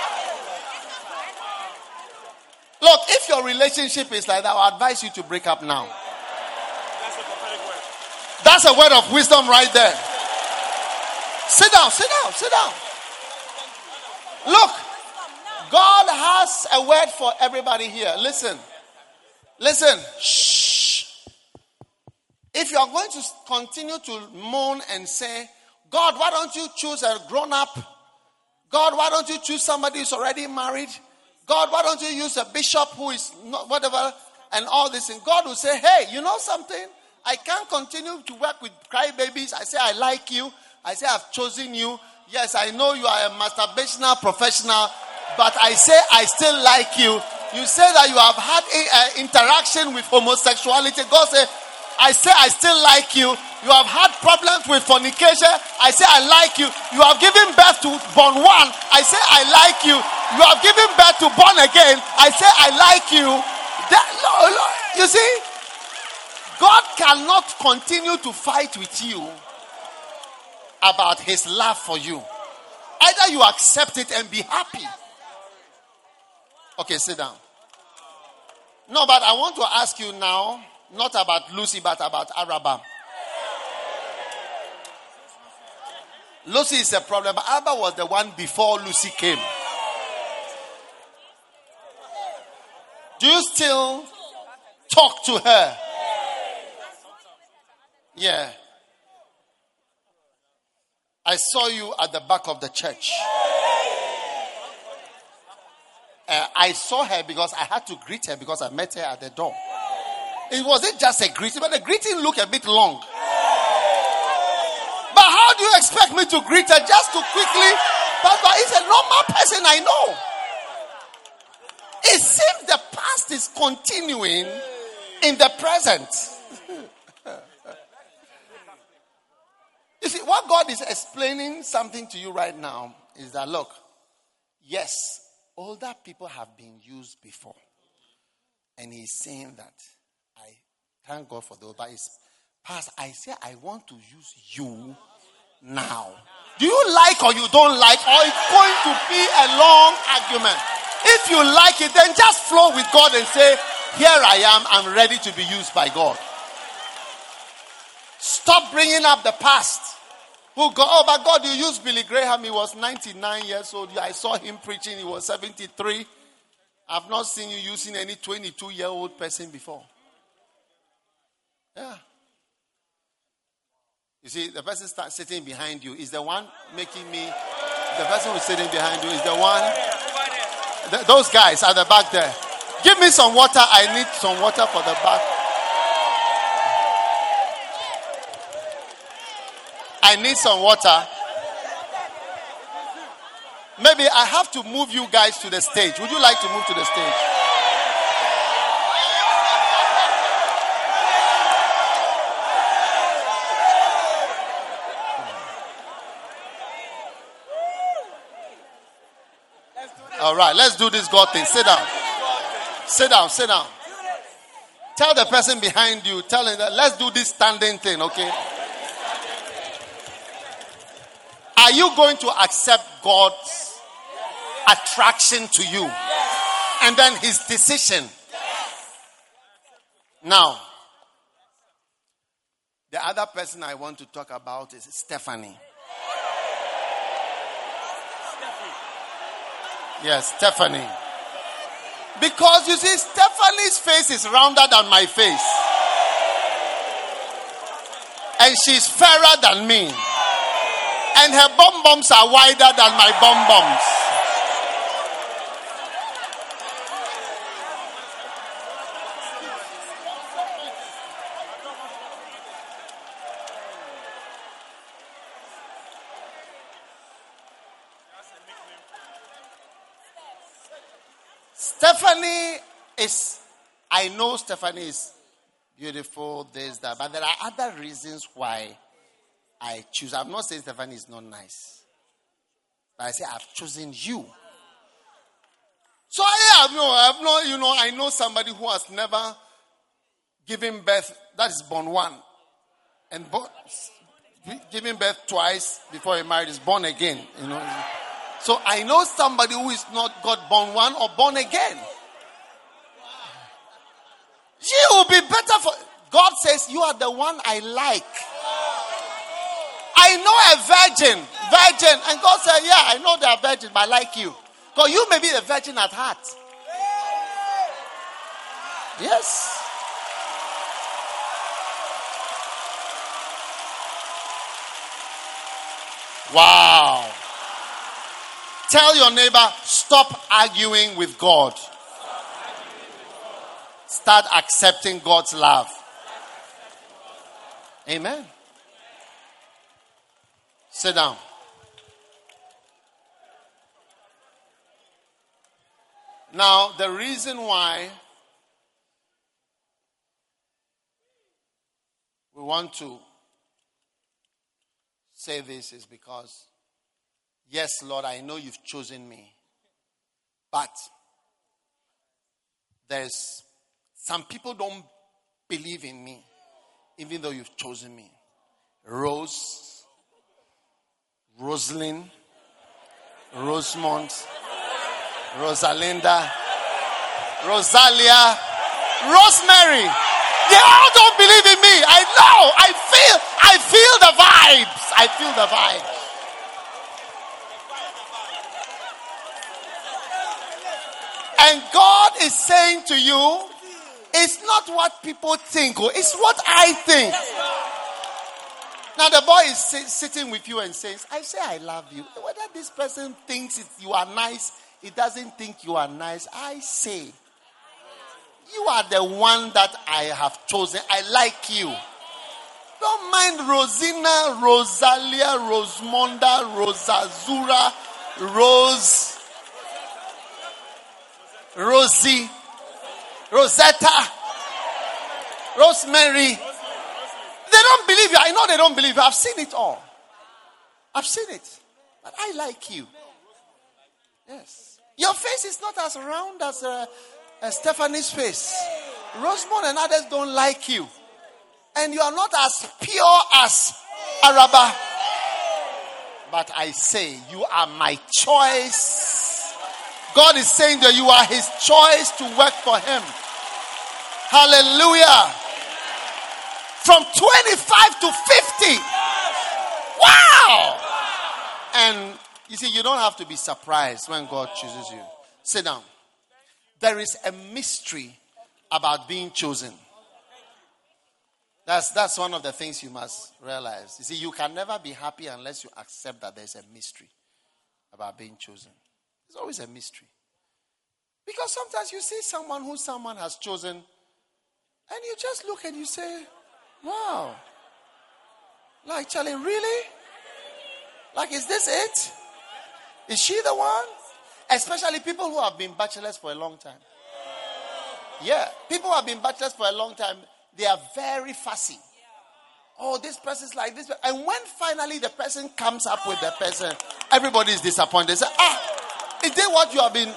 Look, if your relationship is like that, I advise you to break up now. That's a prophetic word. That's a word of wisdom right there. Sit down, sit down, sit down. Look, God has a word for everybody here. Listen. Listen. Shh. If you are going to continue to moan and say, God, why don't you choose a grown-up? God, why don't you choose somebody who's already married? God, why don't you use a bishop who is not whatever and all this? And God will say, hey, you know something? I can't continue to work with crybabies. I say, I like you. I say, I've chosen you. Yes, I know you are a masturbational professional, but I say, I still like you. You say that you have had an interaction with homosexuality. God say, I say, I still like you. You have had problems with fornication. I say, I like you. You have given birth to born one. I say, I like you. You have given birth to born again. I say, I like you. That, no, no, you see, God cannot continue to fight with you about his love for you. Either you accept it and be happy. Okay, sit down. No, but I want to ask you now, not about Lucy, but about Araba. Lucy is a problem, but Araba was the one before Lucy came. Do you still talk to her? Yeah. I saw you at the back of the church. Uh, I saw her because I had to greet her because I met her at the door. It wasn't just a greeting, but the greeting looked a bit long. But how do you expect me to greet her just to quickly? Pastor, it's a normal person I know. It seems the past is continuing in the present. You see, what God is explaining something to you right now is that, look, yes, older people have been used before. And he's saying that, I thank God for those, but it's past. I say, I want to use you now. Do you like or you don't like, or it's going to be a long argument? If you like it, then just flow with God and say, here I am, I'm ready to be used by God. Stop bringing up the past. Who go, oh, but God, you used Billy Graham. He was ninety-nine years old. I saw him preaching. He was seventy-three. I've not seen you using any twenty-two-year-old person before. Yeah. You see, the person start sitting behind you is the one making me. The person who's sitting behind you is the one. The, those guys at the back there. Give me some water. I need some water for the back. I need some water. Maybe I have to move you guys to the stage. Would you like to move to the stage? All right, let's do this God thing. Sit down. Sit down, sit down. Tell the person behind you, tell him that let's do this standing thing, okay? Are you going to accept God's attraction to you? And then his decision? Now, the other person I want to talk about is Stephanie. Yes, Stephanie. Because you see, Stephanie's face is rounder than my face. And she's fairer than me. And her bum bums are wider than my bum bums. Stephanie is, I know Stephanie is beautiful, this, that, but there are other reasons why I choose. I'm not saying Stephanie is not nice. But I say I've chosen you. So I have no, I have no, you know, I know somebody who has never given birth, that is born one. And born, giving birth twice before he married is born again. You know. So I know somebody who is not God born one or born again. She will be better for. God says, you are the one I like. I know a virgin, virgin, and God said, yeah, I know they are virgin, but I like you. Because you may be a virgin at heart. Yes. Wow. Tell your neighbor, stop arguing with God. Start accepting God's love. Amen. Sit down. Now, the reason why we want to say this is because, yes, Lord, I know you've chosen me. But there's some people don't believe in me, even though you've chosen me. Rose, Rosalind, Rosemont, Rosalinda, Rosalia, Rosemary. They all don't believe in me. I know. I feel. I feel the vibes. I feel the vibes. And God is saying to you, it's not what people think, or it's what I think. Now the boy is sit, sitting with you and says, I say I love you. Whether this person thinks it, you are nice, he doesn't think you are nice. I say, you are the one that I have chosen. I like you. Don't mind Rosina, Rosalia, Rosemonda, Rosazura, Rose, Rosie, Rosetta, Rosemary. They don't believe you. I know they don't believe you. I've seen it all. I've seen it. But I like you. Yes. Your face is not as round as uh, uh, Stephanie's face. Rosemont and others don't like you. And you are not as pure as Araba. But I say, you are my choice. God is saying that you are his choice to work for him. Hallelujah. From twenty-five to fifty. Wow. And you see, you don't have to be surprised when God chooses you. Sit down. There is a mystery about being chosen. That's, that's one of the things you must realize. You see, you can never be happy unless you accept that there's a mystery about being chosen. There's always a mystery. Because sometimes you see someone who someone has chosen, and you just look and you say, wow. Like, Charlie, really? Like, is this it? Is she the one? Especially people who have been bachelors for a long time. Yeah, people who have been bachelors for a long time, they are very fussy. Oh, this person's like this. And when finally the person comes up with the person, everybody is disappointed. They say, ah, is that what you have been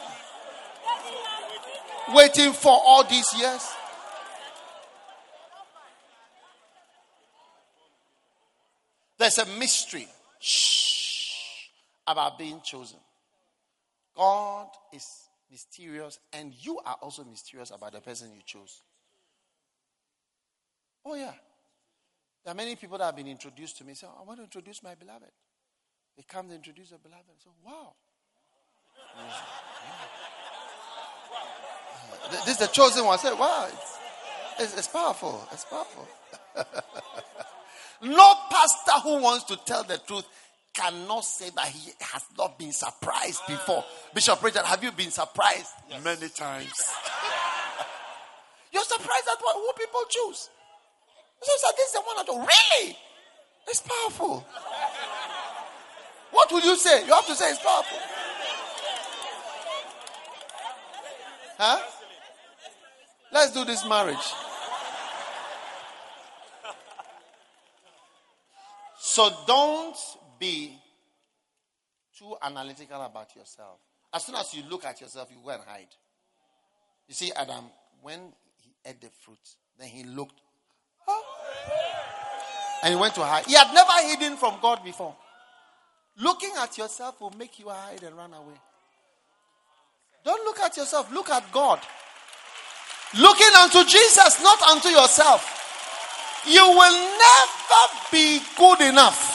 waiting for all these years? There's a mystery shh, about being chosen. God is mysterious, and you are also mysterious about the person you chose. Oh, yeah. There are many people that have been introduced to me. Say, oh, I want to introduce my beloved. They come to introduce their beloved. So, wow. This is the chosen one. I said, wow, it's, it's, it's powerful. It's powerful. No pastor who wants to tell the truth cannot say that he has not been surprised before. Bishop Richard, have you been surprised? Yes. Many times. You're surprised at what, who people choose. So this is the one that, really? It's powerful. What will you say? You have to say it's powerful. Huh? Let's do this marriage. So don't be too analytical about yourself. As soon as you look at yourself, you go and hide. You see, Adam, when he ate the fruit, then he looked. Oh. And he went to hide. He had never hidden from God before. Looking at yourself will make you hide and run away. Don't look at yourself. Look at God. Looking unto Jesus, not unto yourself. You will never be good enough.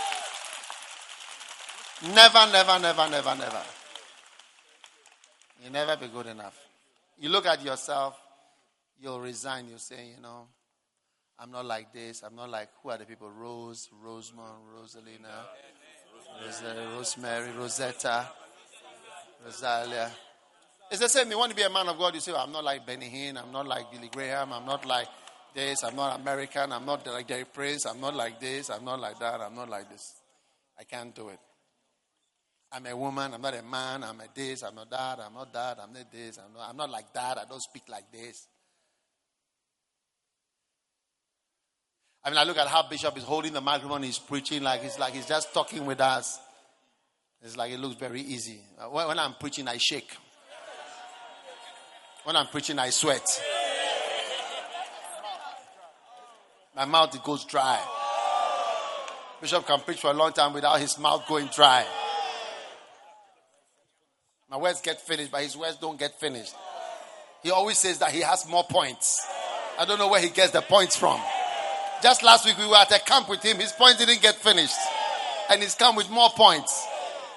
Never, never, never, never, never. You'll never be good enough. You look at yourself, you'll resign. You'll say, you know, I'm not like this. I'm not like, who are the people? Rose, Rosemont, Rosalina, Rosemary, Rosemary, Rosetta, Rosalia. It's the same. You want to be a man of God. You say, well, I'm not like Benny Hinn. I'm not like Billy Graham. I'm not like this. I'm not American. I'm not like Jerry Prince. I'm not like this. I'm not like that. I'm not like this. I can't do it. I'm a woman. I'm not a man. I'm a this. I'm not that. I'm not that. I'm not this. I'm not, I'm not like that. I don't speak like this. I mean, I look at how Bishop is holding the microphone. He's preaching like it's like he's just talking with us. It's like it looks very easy. When, when I'm preaching, I shake. When I'm preaching, I sweat. My mouth, it goes dry. Bishop can preach for a long time without his mouth going dry. My words get finished, but his words don't get finished. He always says that he has more points. I don't know where he gets the points from. Just last week we were at a camp with him. His points didn't get finished. And he's come with more points.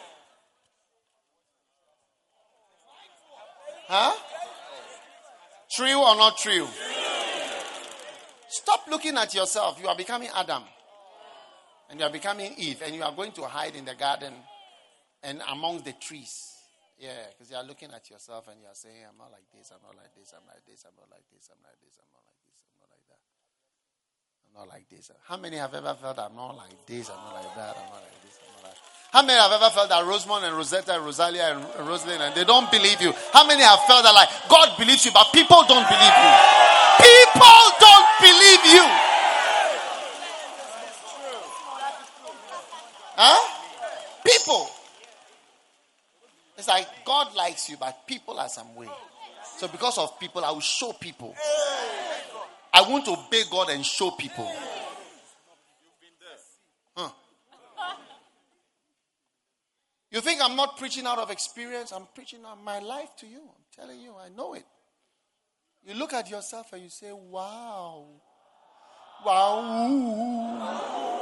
Huh? True or not true? Stop looking at yourself. You are becoming Adam. And you are becoming Eve. And you are going to hide in the garden and among the trees. Yeah, because you are looking at yourself and you are saying, I'm not like this, I'm not like this, I'm like this, I'm not like this, I'm like this, I'm not like this, I'm not like that. I'm not like this. How many have ever felt I'm not like this, I'm not like that, I'm not like this, I'm not like that? How many have ever felt that Rosemont and Rosetta and Rosalia and Rosalind and they don't believe you? How many have felt that like God believes you but people don't believe you? People don't believe you. Huh? People. It's like God likes you, but people are some way. So because of people, I will show people. I want to obey God and show people. Huh. You think I'm not preaching out of experience? I'm preaching out my life to you. I'm telling you, I know it. You look at yourself and you say, wow. Wow.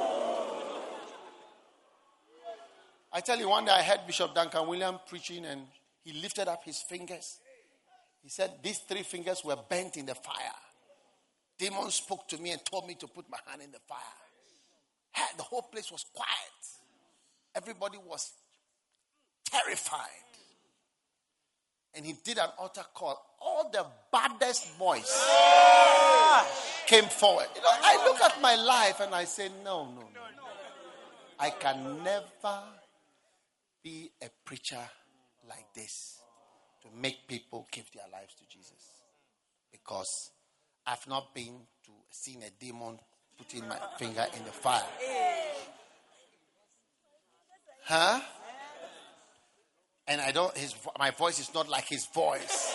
I tell you, one day I heard Bishop Duncan Williams preaching and he lifted up his fingers. He said, these three fingers were bent in the fire. Demon spoke to me and told me to put my hand in the fire. The whole place was quiet. Everybody was terrified. And he did an altar call. All the baddest boys came forward. You know, I look at my life and I say, no, no, no. I can never be a preacher like this to make people give their lives to Jesus. Because I've not been to seen a demon putting my finger in the fire. Huh? And I don't, his, my voice is not like his voice.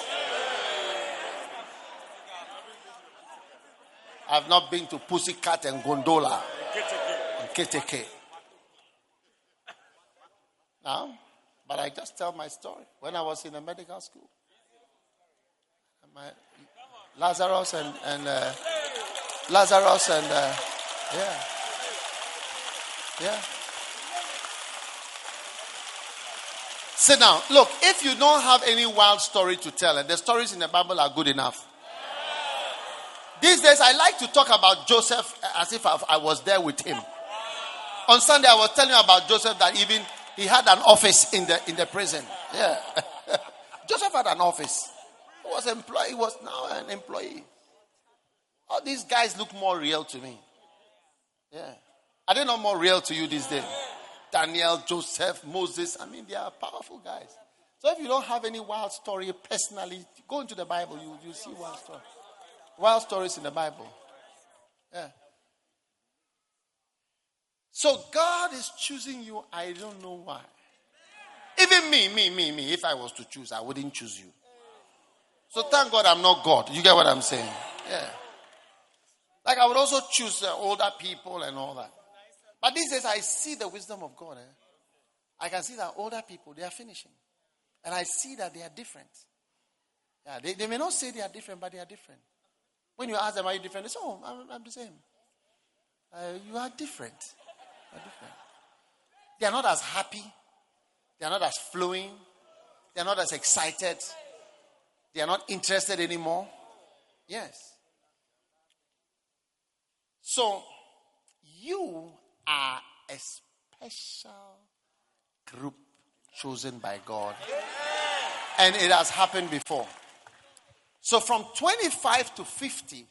I've not been to Pussycat and Gondola and K T K. Now, but I just tell my story. When I was in a medical school, my Lazarus and, and uh, Lazarus and uh, yeah, yeah. Sit down. Look, if you don't have any wild story to tell, and the stories in the Bible are good enough. These days, I like to talk about Joseph as if I, I was there with him. On Sunday, I was telling you about Joseph that even he had an office in the in the prison. Yeah. Joseph had an office. He was employee. He was now an employee. All these guys look more real to me. Yeah. Are they not more real to you these days? Daniel, Joseph, Moses. I mean, they are powerful guys. So if you don't have any wild story personally, go into the Bible. You you see wild story. Wild stories in the Bible. Yeah. So God is choosing you. I don't know why. Even me, me, me, me. If I was to choose, I wouldn't choose you. So thank God I'm not God. You get what I'm saying? Yeah. Like I would also choose uh, older people and all that. But these days I see the wisdom of God. Eh? I can see that older people, they are finishing. And I see that they are different. Yeah, they, they may not say they are different, but they are different. When you ask them, are you different? They say, oh, I'm, I'm the same. Uh, you are different. You are different. They are not as happy. They are not as flowing. They are not as excited. They are not interested anymore. Yes. So, you are a special group chosen by God. And it has happened before. So from twenty-five to fifty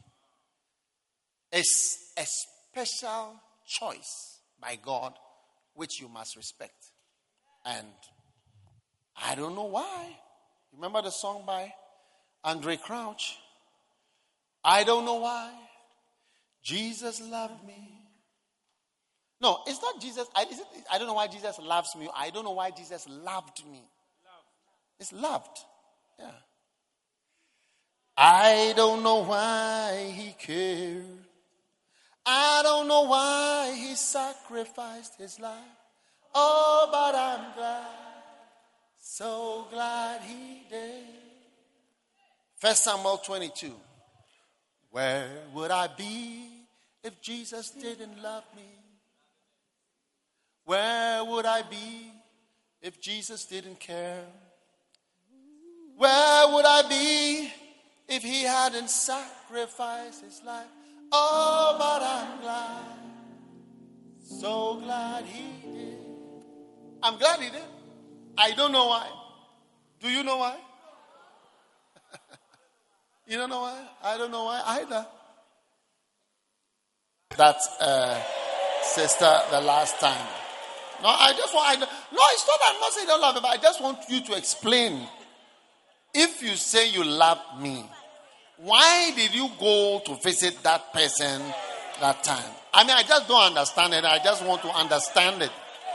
is a special choice by God which you must respect. And I don't know why. Remember the song by Andre Crouch? I don't know why Jesus loved me. No, it's not Jesus. I, is it, I don't know why Jesus loves me. I don't know why Jesus loved me. It's loved. Yeah. I don't know why he cared. I don't know why he sacrificed his life. Oh, but I'm glad. So glad he did. First Samuel twenty-two. Where would I be if Jesus didn't love me? Where would I be if Jesus didn't care? Where would I be if he hadn't sacrificed his life? Oh, but I'm glad. So glad he did. I'm glad he did. I don't know why. Do you know why? You don't know why? I don't know why either. That's uh, sister the last time. No, I just want. I, no, it's not. I'm not saying you don't love me, but I just want you to explain. If you say you love me, why did you go to visit that person that time? I mean, I just don't understand it. I just want to understand it.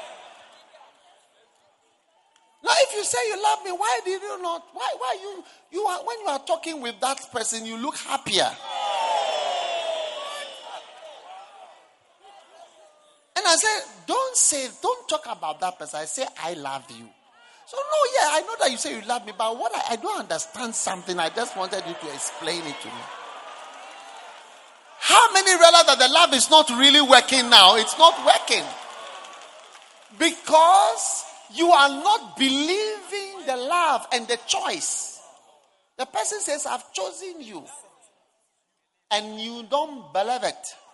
Now, if you say you love me, why did you not? Why? Why you? You are when you are talking with that person, you look happier. And I said, don't say, don't talk about that person. I say, I love you. So, no, yeah, I know that you say you love me, but what I, I don't understand something. I just wanted you to explain it to me. How many realize that the love is not really working now? It's not working. Because you are not believing the love and the choice. The person says, I've chosen you. And you don't believe it.